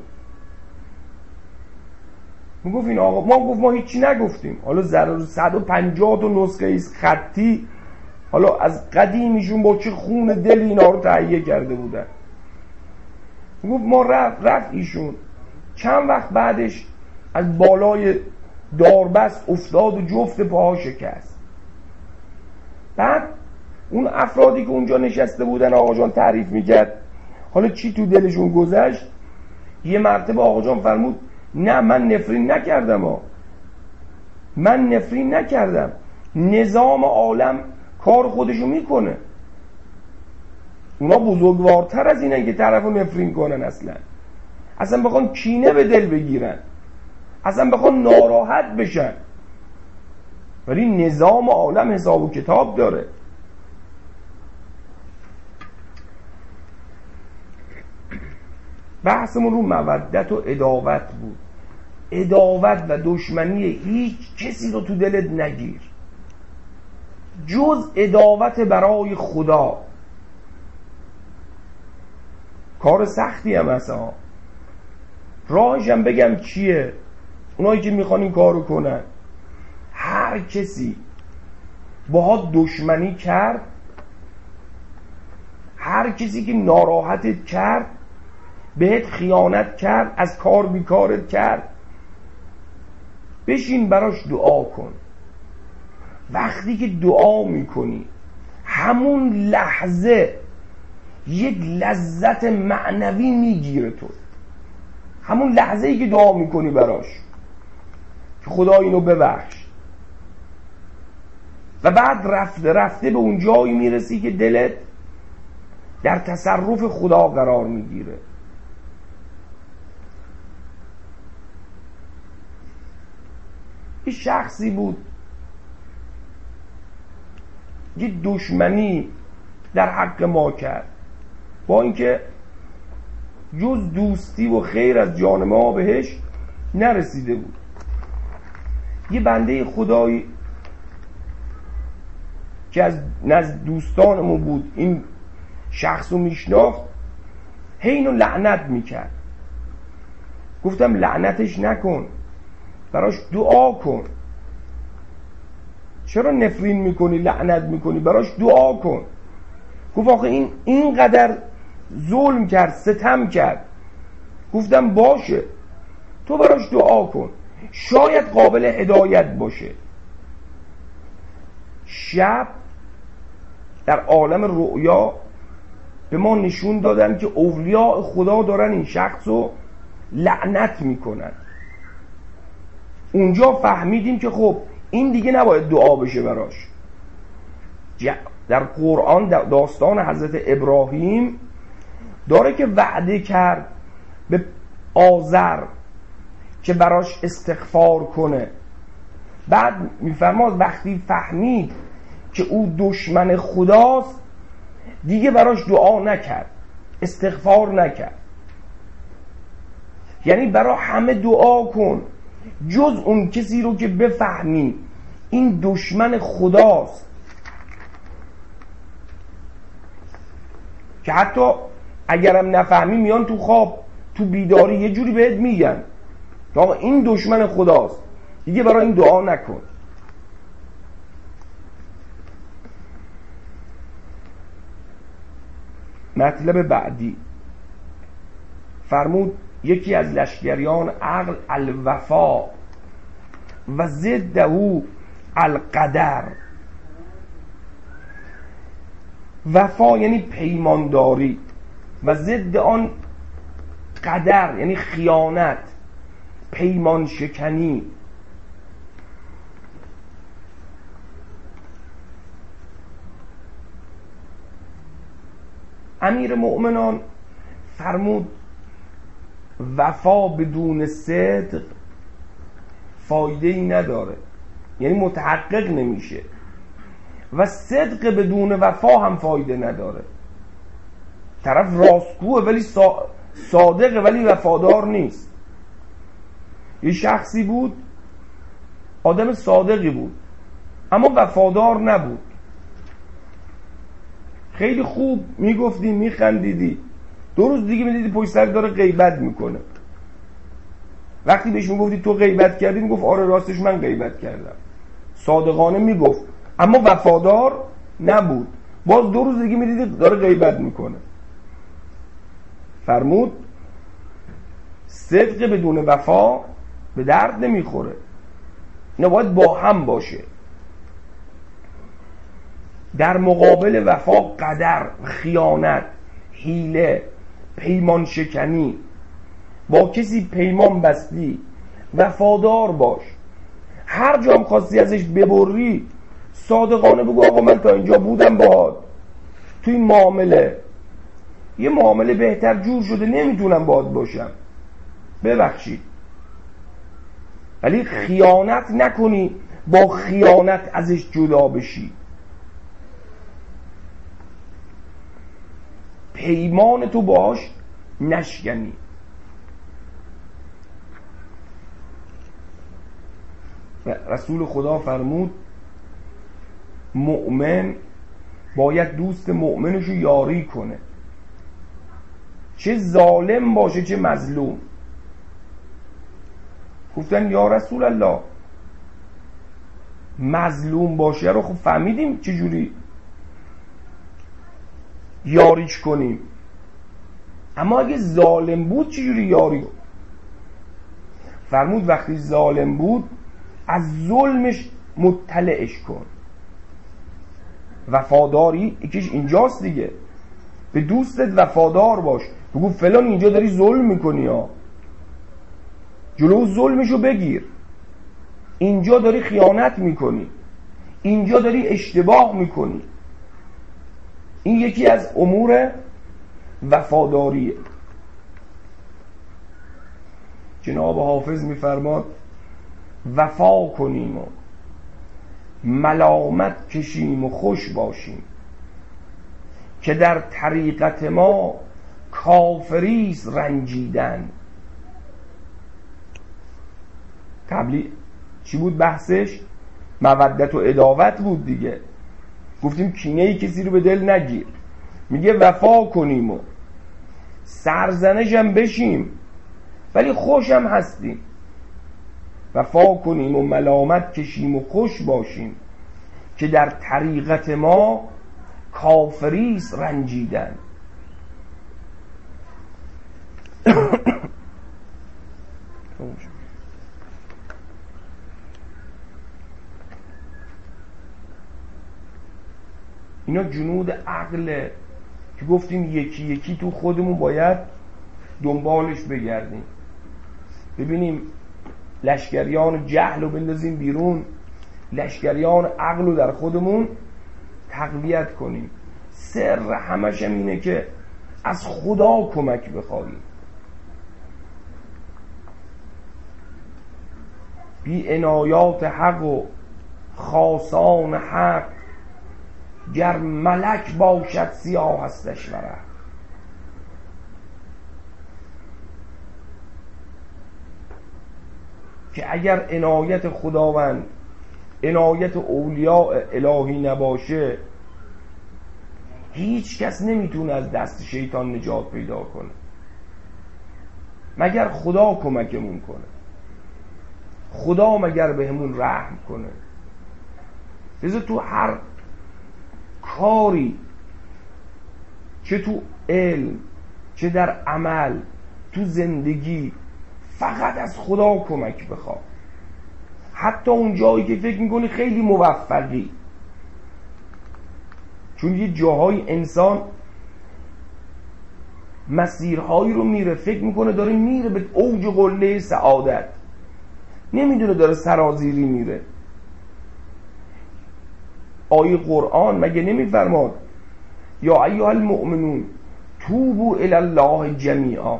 گفت این آقا ما گفت ما هیچی نگفتیم، حالا ضرر صد و پنجاه تا نسخه خطی، حالا از قدیمیشون با چه خون دل اینا رو تهیه کرده بودن. گفت ما رفت رفت ایشون چند وقت بعدش از بالای داربست افتاد و جفت پاها شکست. بعد اون افرادی که اونجا نشسته بودن آقا جان تعریف میکرد حالا چی تو دلشون گذشت. یه مرتبه آقا جان فرمود نه من نفرین نکردم ها. من نفرین نکردم، نظام عالم کار خودشو میکنه. اونا بزرگوارتر از اینن که طرفو نفرین کنن، اصلا اصلا بخوان کینه به دل بگیرن، اصلا بخوان ناراحت بشن، ولی نظام عالم حساب و کتاب داره. بحثمون رو مودت و عداوت بود. عداوت و دشمنی هیچ کسی رو تو دلت نگیر جز عداوت برای خدا. کار سختی هم اصلا، راهش هم بگم چیه. اونایی که میخوان این کارو کنن، هر کسی باهات دشمنی کرد، هر کسی که ناراحتت کرد، بهت خیانت کرد، از کار بیکارت کرد، بشین براش دعا کن. وقتی که دعا میکنی همون لحظه یک لذت معنوی میگیره تو، همون لحظه ای که دعا میکنی براش که خدا اینو ببخش، و بعد رفته رفته به اون جایی میرسی که دلت در تصرف خدا قرار میگیره. یه شخصی بود یه دشمنی در حق ما کرد، با اینکه جز دوستی و خیر از جان ما بهش نرسیده بود. یه بنده خدایی که از نزد دوستانمون بود این شخص رو میشناخت، هی اینو لعنت میکرد. گفتم لعنتش نکن، براش دعا کن. چرا نفرین میکنی لعنت میکنی؟ براش دعا کن. گفت آخه این اینقدر ظلم کرد، ستم کرد. گفتم باشه، تو براش دعا کن، شاید قابل هدایت باشه. شب در عالم رؤیا به ما نشون دادن که اولیاء خدا دارن این شخص رو لعنت میکنن. اونجا فهمیدیم که خب این دیگه نباید دعا بشه براش. در قرآن داستان حضرت ابراهیم داره که وعده کرد به آذر که براش استغفار کنه. بعد میفرماد وقتی فهمید که او دشمن خداست دیگه براش دعا نکرد، استغفار نکرد. یعنی برای همه دعا کن جز اون کسی رو که بفهمی این دشمن خداست، که حتی اگرم نفهمی میان تو خواب تو بیداری یه جوری بهت میگن که آقا این دشمن خداست، دیگه برای این دعا نکن. مطلب بعدی فرمود یکی از لشکریان عقل الوفا و ضده القدر. وفا یعنی پیمانداری و ضد آن قدر یعنی خیانت، پیمان شکنی. امیر مؤمنان فرمود وفا بدون صدق فایده ای نداره، یعنی متحقق نمیشه، و صدق بدون وفا هم فایده نداره. طرف راستگوه ولی صادقه ولی وفادار نیست. یه شخصی بود آدم صادقی بود اما وفادار نبود. خیلی خوب میگفتی میخندیدی، دو روز دیگه میدیدی پشت سر داره غیبت میکنه. وقتی بهش میگفتی تو غیبت کردی میگفت آره راستش من غیبت کردم. صادقانه میگفت اما وفادار نبود. باز دو روز دیگه میدیدی داره غیبت میکنه. فرمود صدق بدون وفا به درد نمیخوره، اینا باید با هم باشه. در مقابل وفا قدر، خیانت، حیله، پیمان شکنی. با کسی پیمان بستی وفادار باش، هر جا هم خواستی ازش ببری صادقانه بگو آقا من تا اینجا بودم باهات، توی این معامله یه معامله بهتر جور شده نمیتونم باهات باشم، ببخشید. ولی خیانت نکنی، با خیانت ازش جدا بشی. پیمان تو باش نشکنی. رسول خدا فرمود مؤمن باید دوست مؤمنشو یاری کنه، چه ظالم باشه چه مظلوم. گفتن یا رسول الله مظلوم باشه رو خب فهمیدیم چجوری یاریش کنیم، اما اگه ظالم بود چجوری یاری؟ فرمود وقتی ظالم بود از ظلمش مطلعش کن. وفاداری یکیش اینجاست دیگه، به دوستت وفادار باش، بگو فلان اینجا داری ظلم میکنی ها، جلو ظلمشو بگیر، اینجا داری خیانت میکنی، اینجا داری اشتباه میکنی. این یکی از امور وفاداریه. جناب حافظ میفرماد وفا کنیم و ملامت کشیم و خوش باشیم، که در طریقت ما کافریست رنجیدن. قبلی چی بود بحثش؟ مودت و عداوت بود دیگه. گفتیم کینه کسی رو به دل نگیر. میگه وفا کنیم و سرزنش هم بشیم ولی خوش هم هستیم. وفا کنیم و ملامت کشیم و خوش باشیم، که در طریقت ما کافریست رنجیدن. اینا جنود عقله که گفتیم یکی یکی تو خودمون باید دنبالش بگردیم، ببینیم لشکریان جهل رو بندازیم بیرون، لشکریان عقل رو در خودمون تقویت کنیم. سر همش هم اینه که از خدا کمک بخواهیم. بی عنایات حق و خاصان حق، گر ملک باشد سیاه هستش ورق. که اگر عنایت خداوند، عنایت اولیاء الهی نباشه، هیچ کس نمیتونه از دست شیطان نجات پیدا کنه مگر خدا کمکمون کنه، خدا مگر بهمون رحم کنه. لذا تو هر کاری، چه تو علم چه در عمل، تو زندگی، فقط از خدا کمک بخواه. حتی اون جایی که فکر میکنی خیلی موفقی، چون یه جاهای انسان مسیرهایی رو میره فکر میکنه داره میره به اوج قله سعادت، نمیدونه داره سرازیری میره. آیه قرآن مگه نمیفرماد یا ایها المؤمنون توبوا الی الله جمیعا،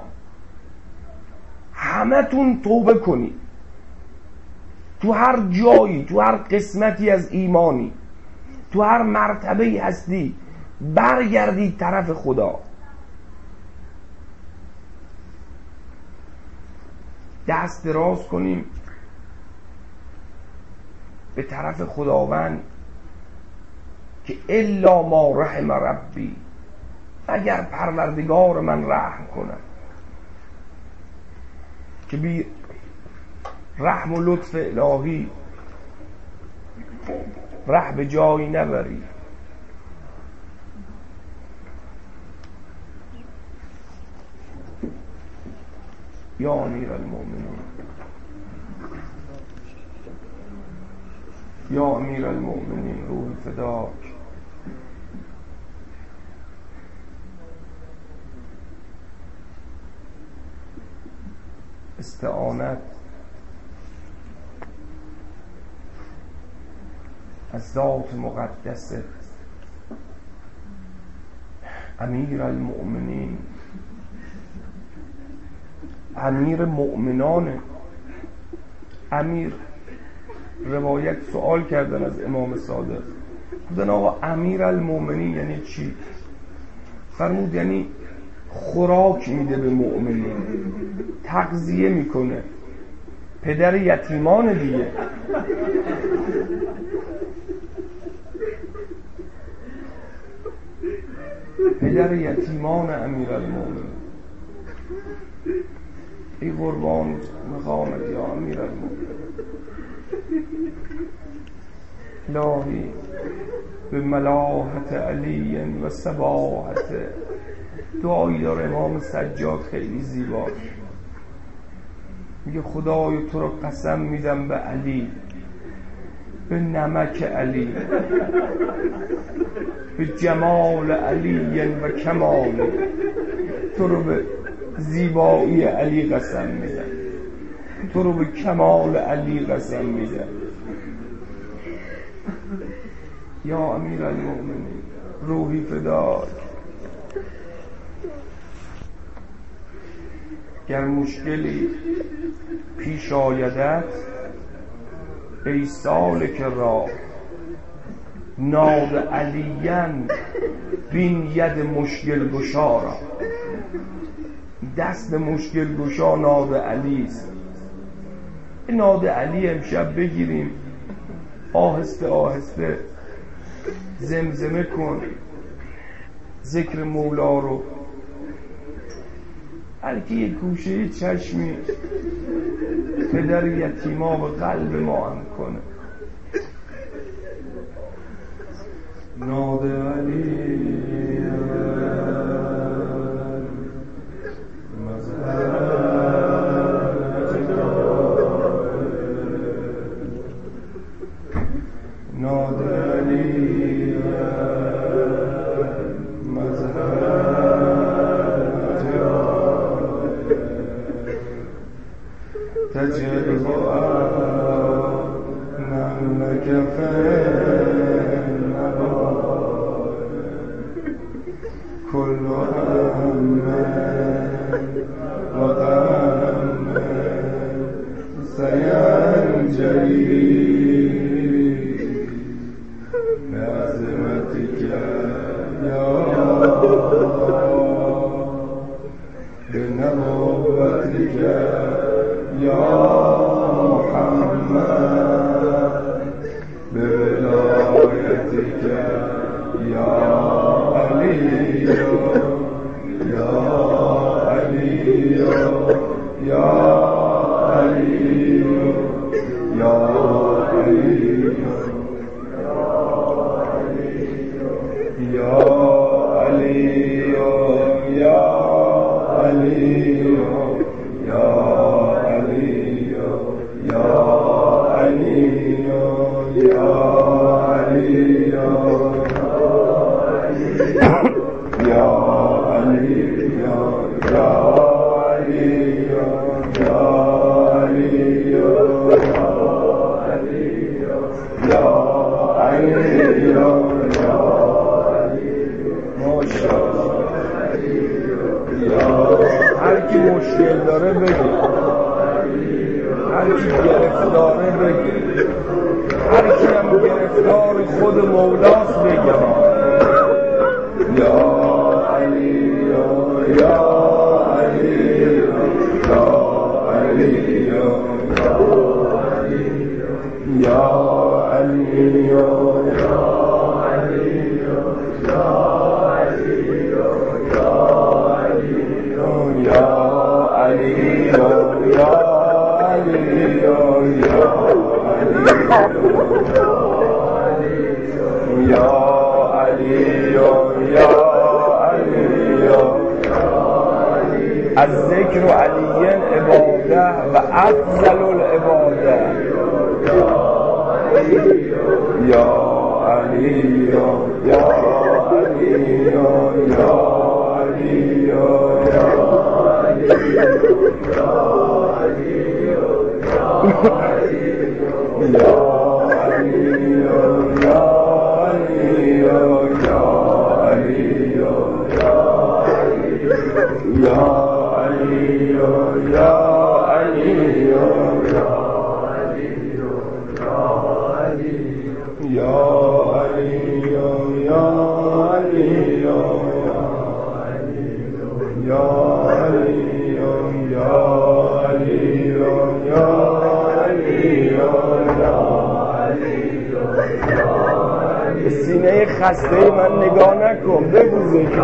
همه تون توبه کنید، تو هر جایی، تو هر قسمتی از ایمانی، تو هر مرتبه‌ای هستی، برگردید طرف خدا، دست دراز کنیم به طرف خداوند که الا ما رحم ربی، اگر پروردگار من رحم کنه، که بی رحم و لطف الهی ره به جایی نبری. یا امیر المؤمنین، یا امیر المؤمنین، روح فداک. استعانت از ذات مقدست امیر المؤمنین، امیر مؤمنانه. امیر روایت سوال کردن از امام صادق، گفتن آقا امیر المؤمنین یعنی چی؟ فرمود یعنی خوراک میده به مؤمنین، تغذیه میکنه، پدر یتیمان دیگه. پدر یتیمان امیر المؤمنین. ای قربان مقامت یا امیر المؤمنین، الهی به ملاحت علی و صباحت. دعایی داره امام سجاد خیلی زیباست، میگه خدای تو رو قسم میدم به علی، به نمک علی، به جمال علی و کمال، تو رو به زیبایی علی قسم میدم، تو رو به کمال علی قسم میدم. یا امیر المؤمنین روحی فداک. گر مشکلی پیش آیدت ای سالک راه، ناد علیین بین ید مشکل گشا را. دست مشکل گشا ناد علی است. ناد علی امشب بگیریم، آهسته آهسته زمزمه کن ذکر مولا رو، بلکه یک گوشه چشمی پدر یتیما به قلب ما هم کنه. ناد علی ناد علی تجده أنك في النهار كل هم وغم سينجلي بعظمتك يا بنبوتك يا محمد بولايتك يا علي يا علي يا علي يا علي يا علي يا علي يا علي يا علي يا علي يا علي يا هر کی مشکل داره بگه، هر کی گرفتاره بگه، هر کی هم گرفتار خود مولاست بگه یا علی یا علی یا علی یا علی یا الذکر علی عباده و افضل العباده یا علی یا علی یا علی یا سینه خسته من نگاه نکن، بگو ذکر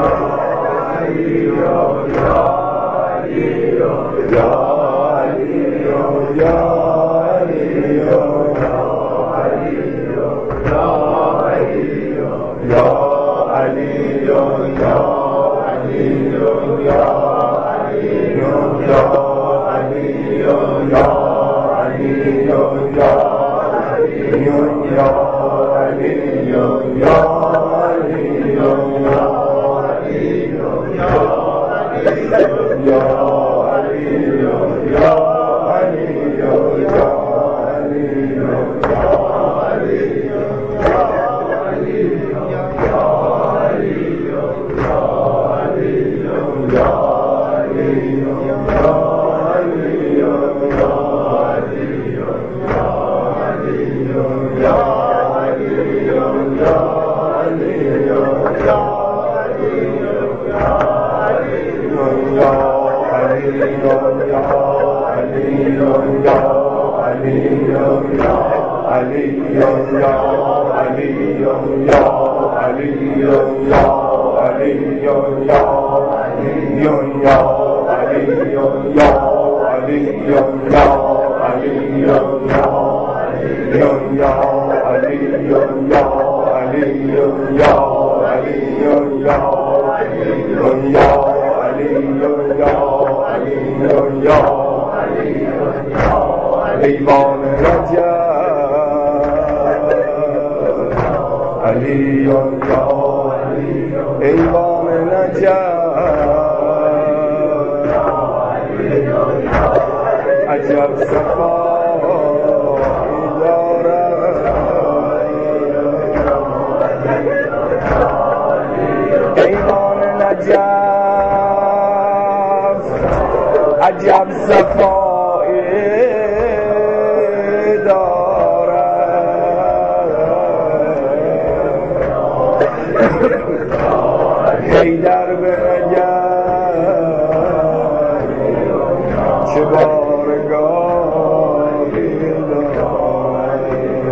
ایوان رجب علی یا ایوان نجب عجب صفایی دارد ایوان نجف عجب صفایی حیدر به نجف چه بارگاهی دارد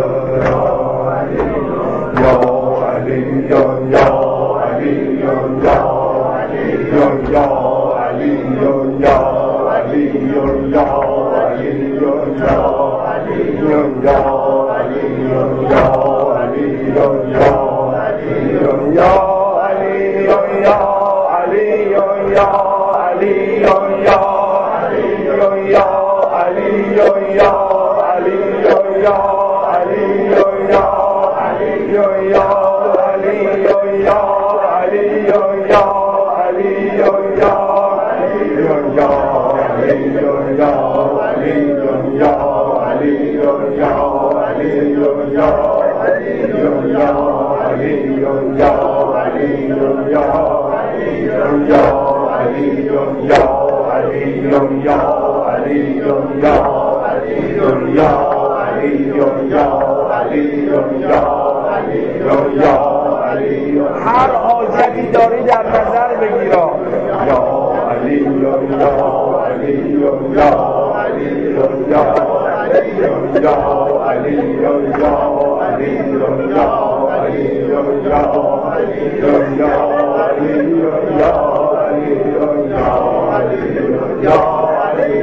یا علی یا یا علی یا یا علی یا یا علی یا یا علی یا یا علی یا یا علی یا یا علی یا یا علی یا یا یا علی یا یا علی یا یا علی یا یا علی یا یا علی یا یا علی یا یا علی یا ya Ali yo ya Ali yo ya Ali yo ya Ali yo ya Ali yo ya Ali yo ya Ali yo ya Ali yo ya Ali yo ya Ali yo ya Ali yo ya Ali yo ya Ali yo ya Ali yo ya Ali yo ya Ali yo ya Ali yo ya Ali yo ya هر حاجتی داری در نظر بگیرا یا علی یا علی یا علی یا علی یا علی یا علی یا علی یا علی یا علی یا علی یا علی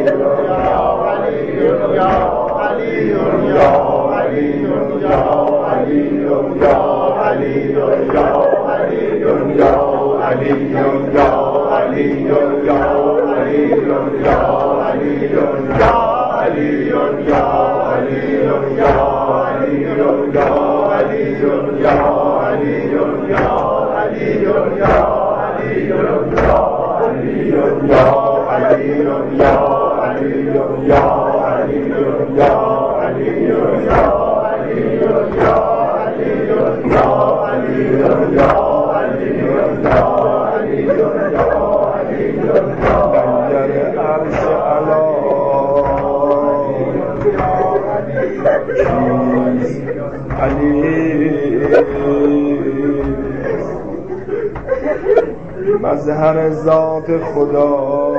مظهر ذات خدا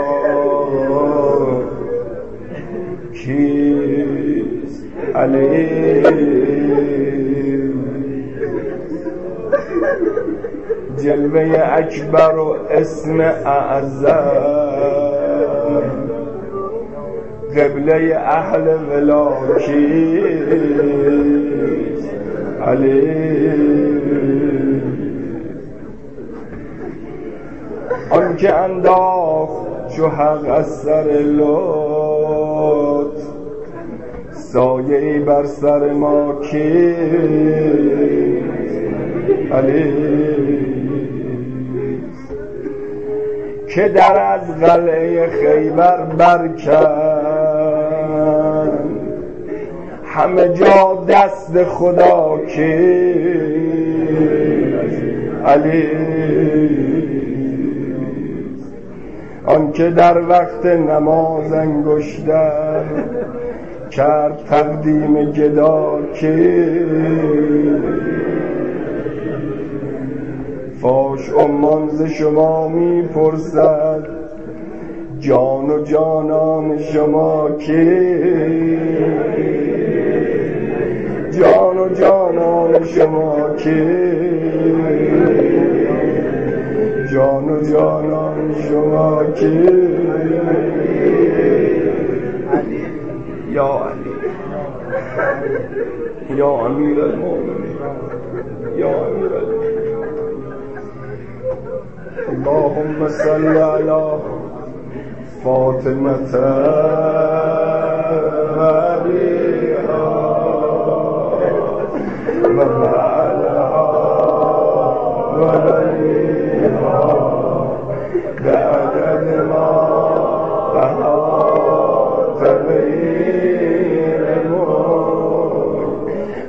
کیست علی جلوه اکبر و اسم اعظم قبله اهل ولا کیست علی آن که انداخت چو حق از سر لطف سایه‌ای بر سر ما کیست علی که در از قلعه خیبر برکن همه جا دست خدا کیست علی آن که در وقت نماز انگشتر کرد تقدیم گدا کیست فاش عمان ز شما می پرسد جان و جانان شما کیست جان و جانان شما کیست جان و جانان شما کیست یا علی یا امیر المؤمنین یا امیر المؤمنین اللهم صل على فاطمة وعليها وبعلها وبنيها بعدد ما أحاط به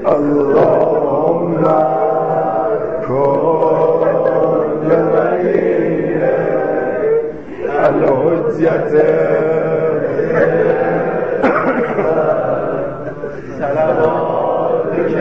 اللهم كن للغير الحجة صلواتك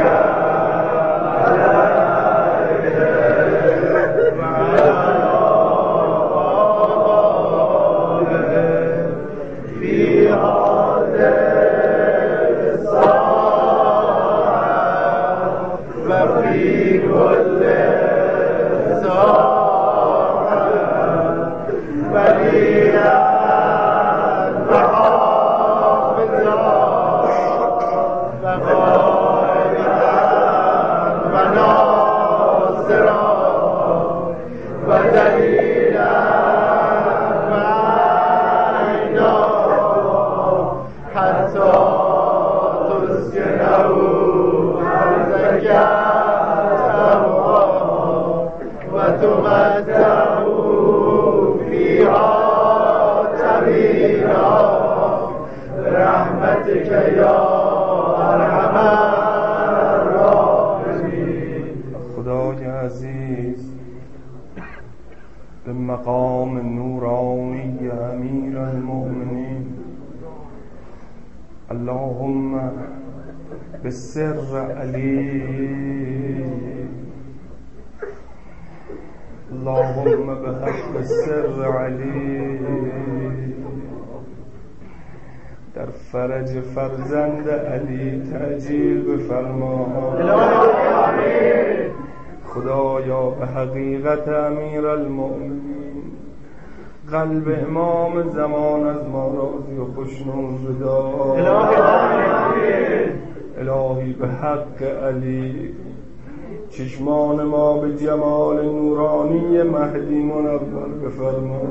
خدای عزیز به مقام نورانی امیر المؤمنین اللهم به سر علی اللهم به حق سر علی در فرج فرزند علی تعجیل بفرما خدایا به حقیقت امیر المؤمنین قلب امام زمان از ما راضی و خوشنود بدار الهی به حق علی چشمان ما به جمال نورانی مهدی منور بفرما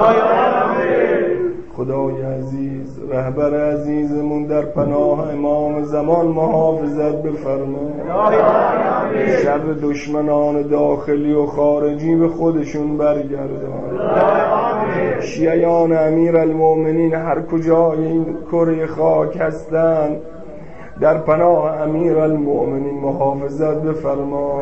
خدای عزیز رهبر عزیزمون در پناه امام زمان محافظت بفرما شر دشمنان داخلی و خارجی به خودشون برگردان شیعیان امیر المؤمنین هر کجای این کره خاک هستند در پناه امیر المؤمنین محافظت بفرما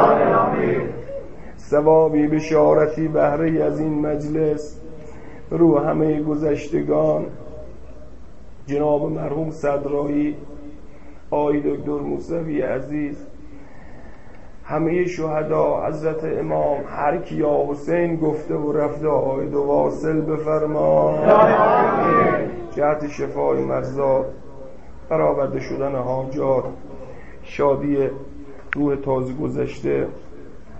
ثوابی بشارتی بهره از این مجلس رو همه گذشتگان جناب مرحوم صدرایی آقای دکتر موسوی عزیز همه شهدا حضرت امام هر کی یا حسین گفته و رفته آید و واصل بفرما جهت شفای مرضا برآورده شدن حاجات شادی روح تازه گذشته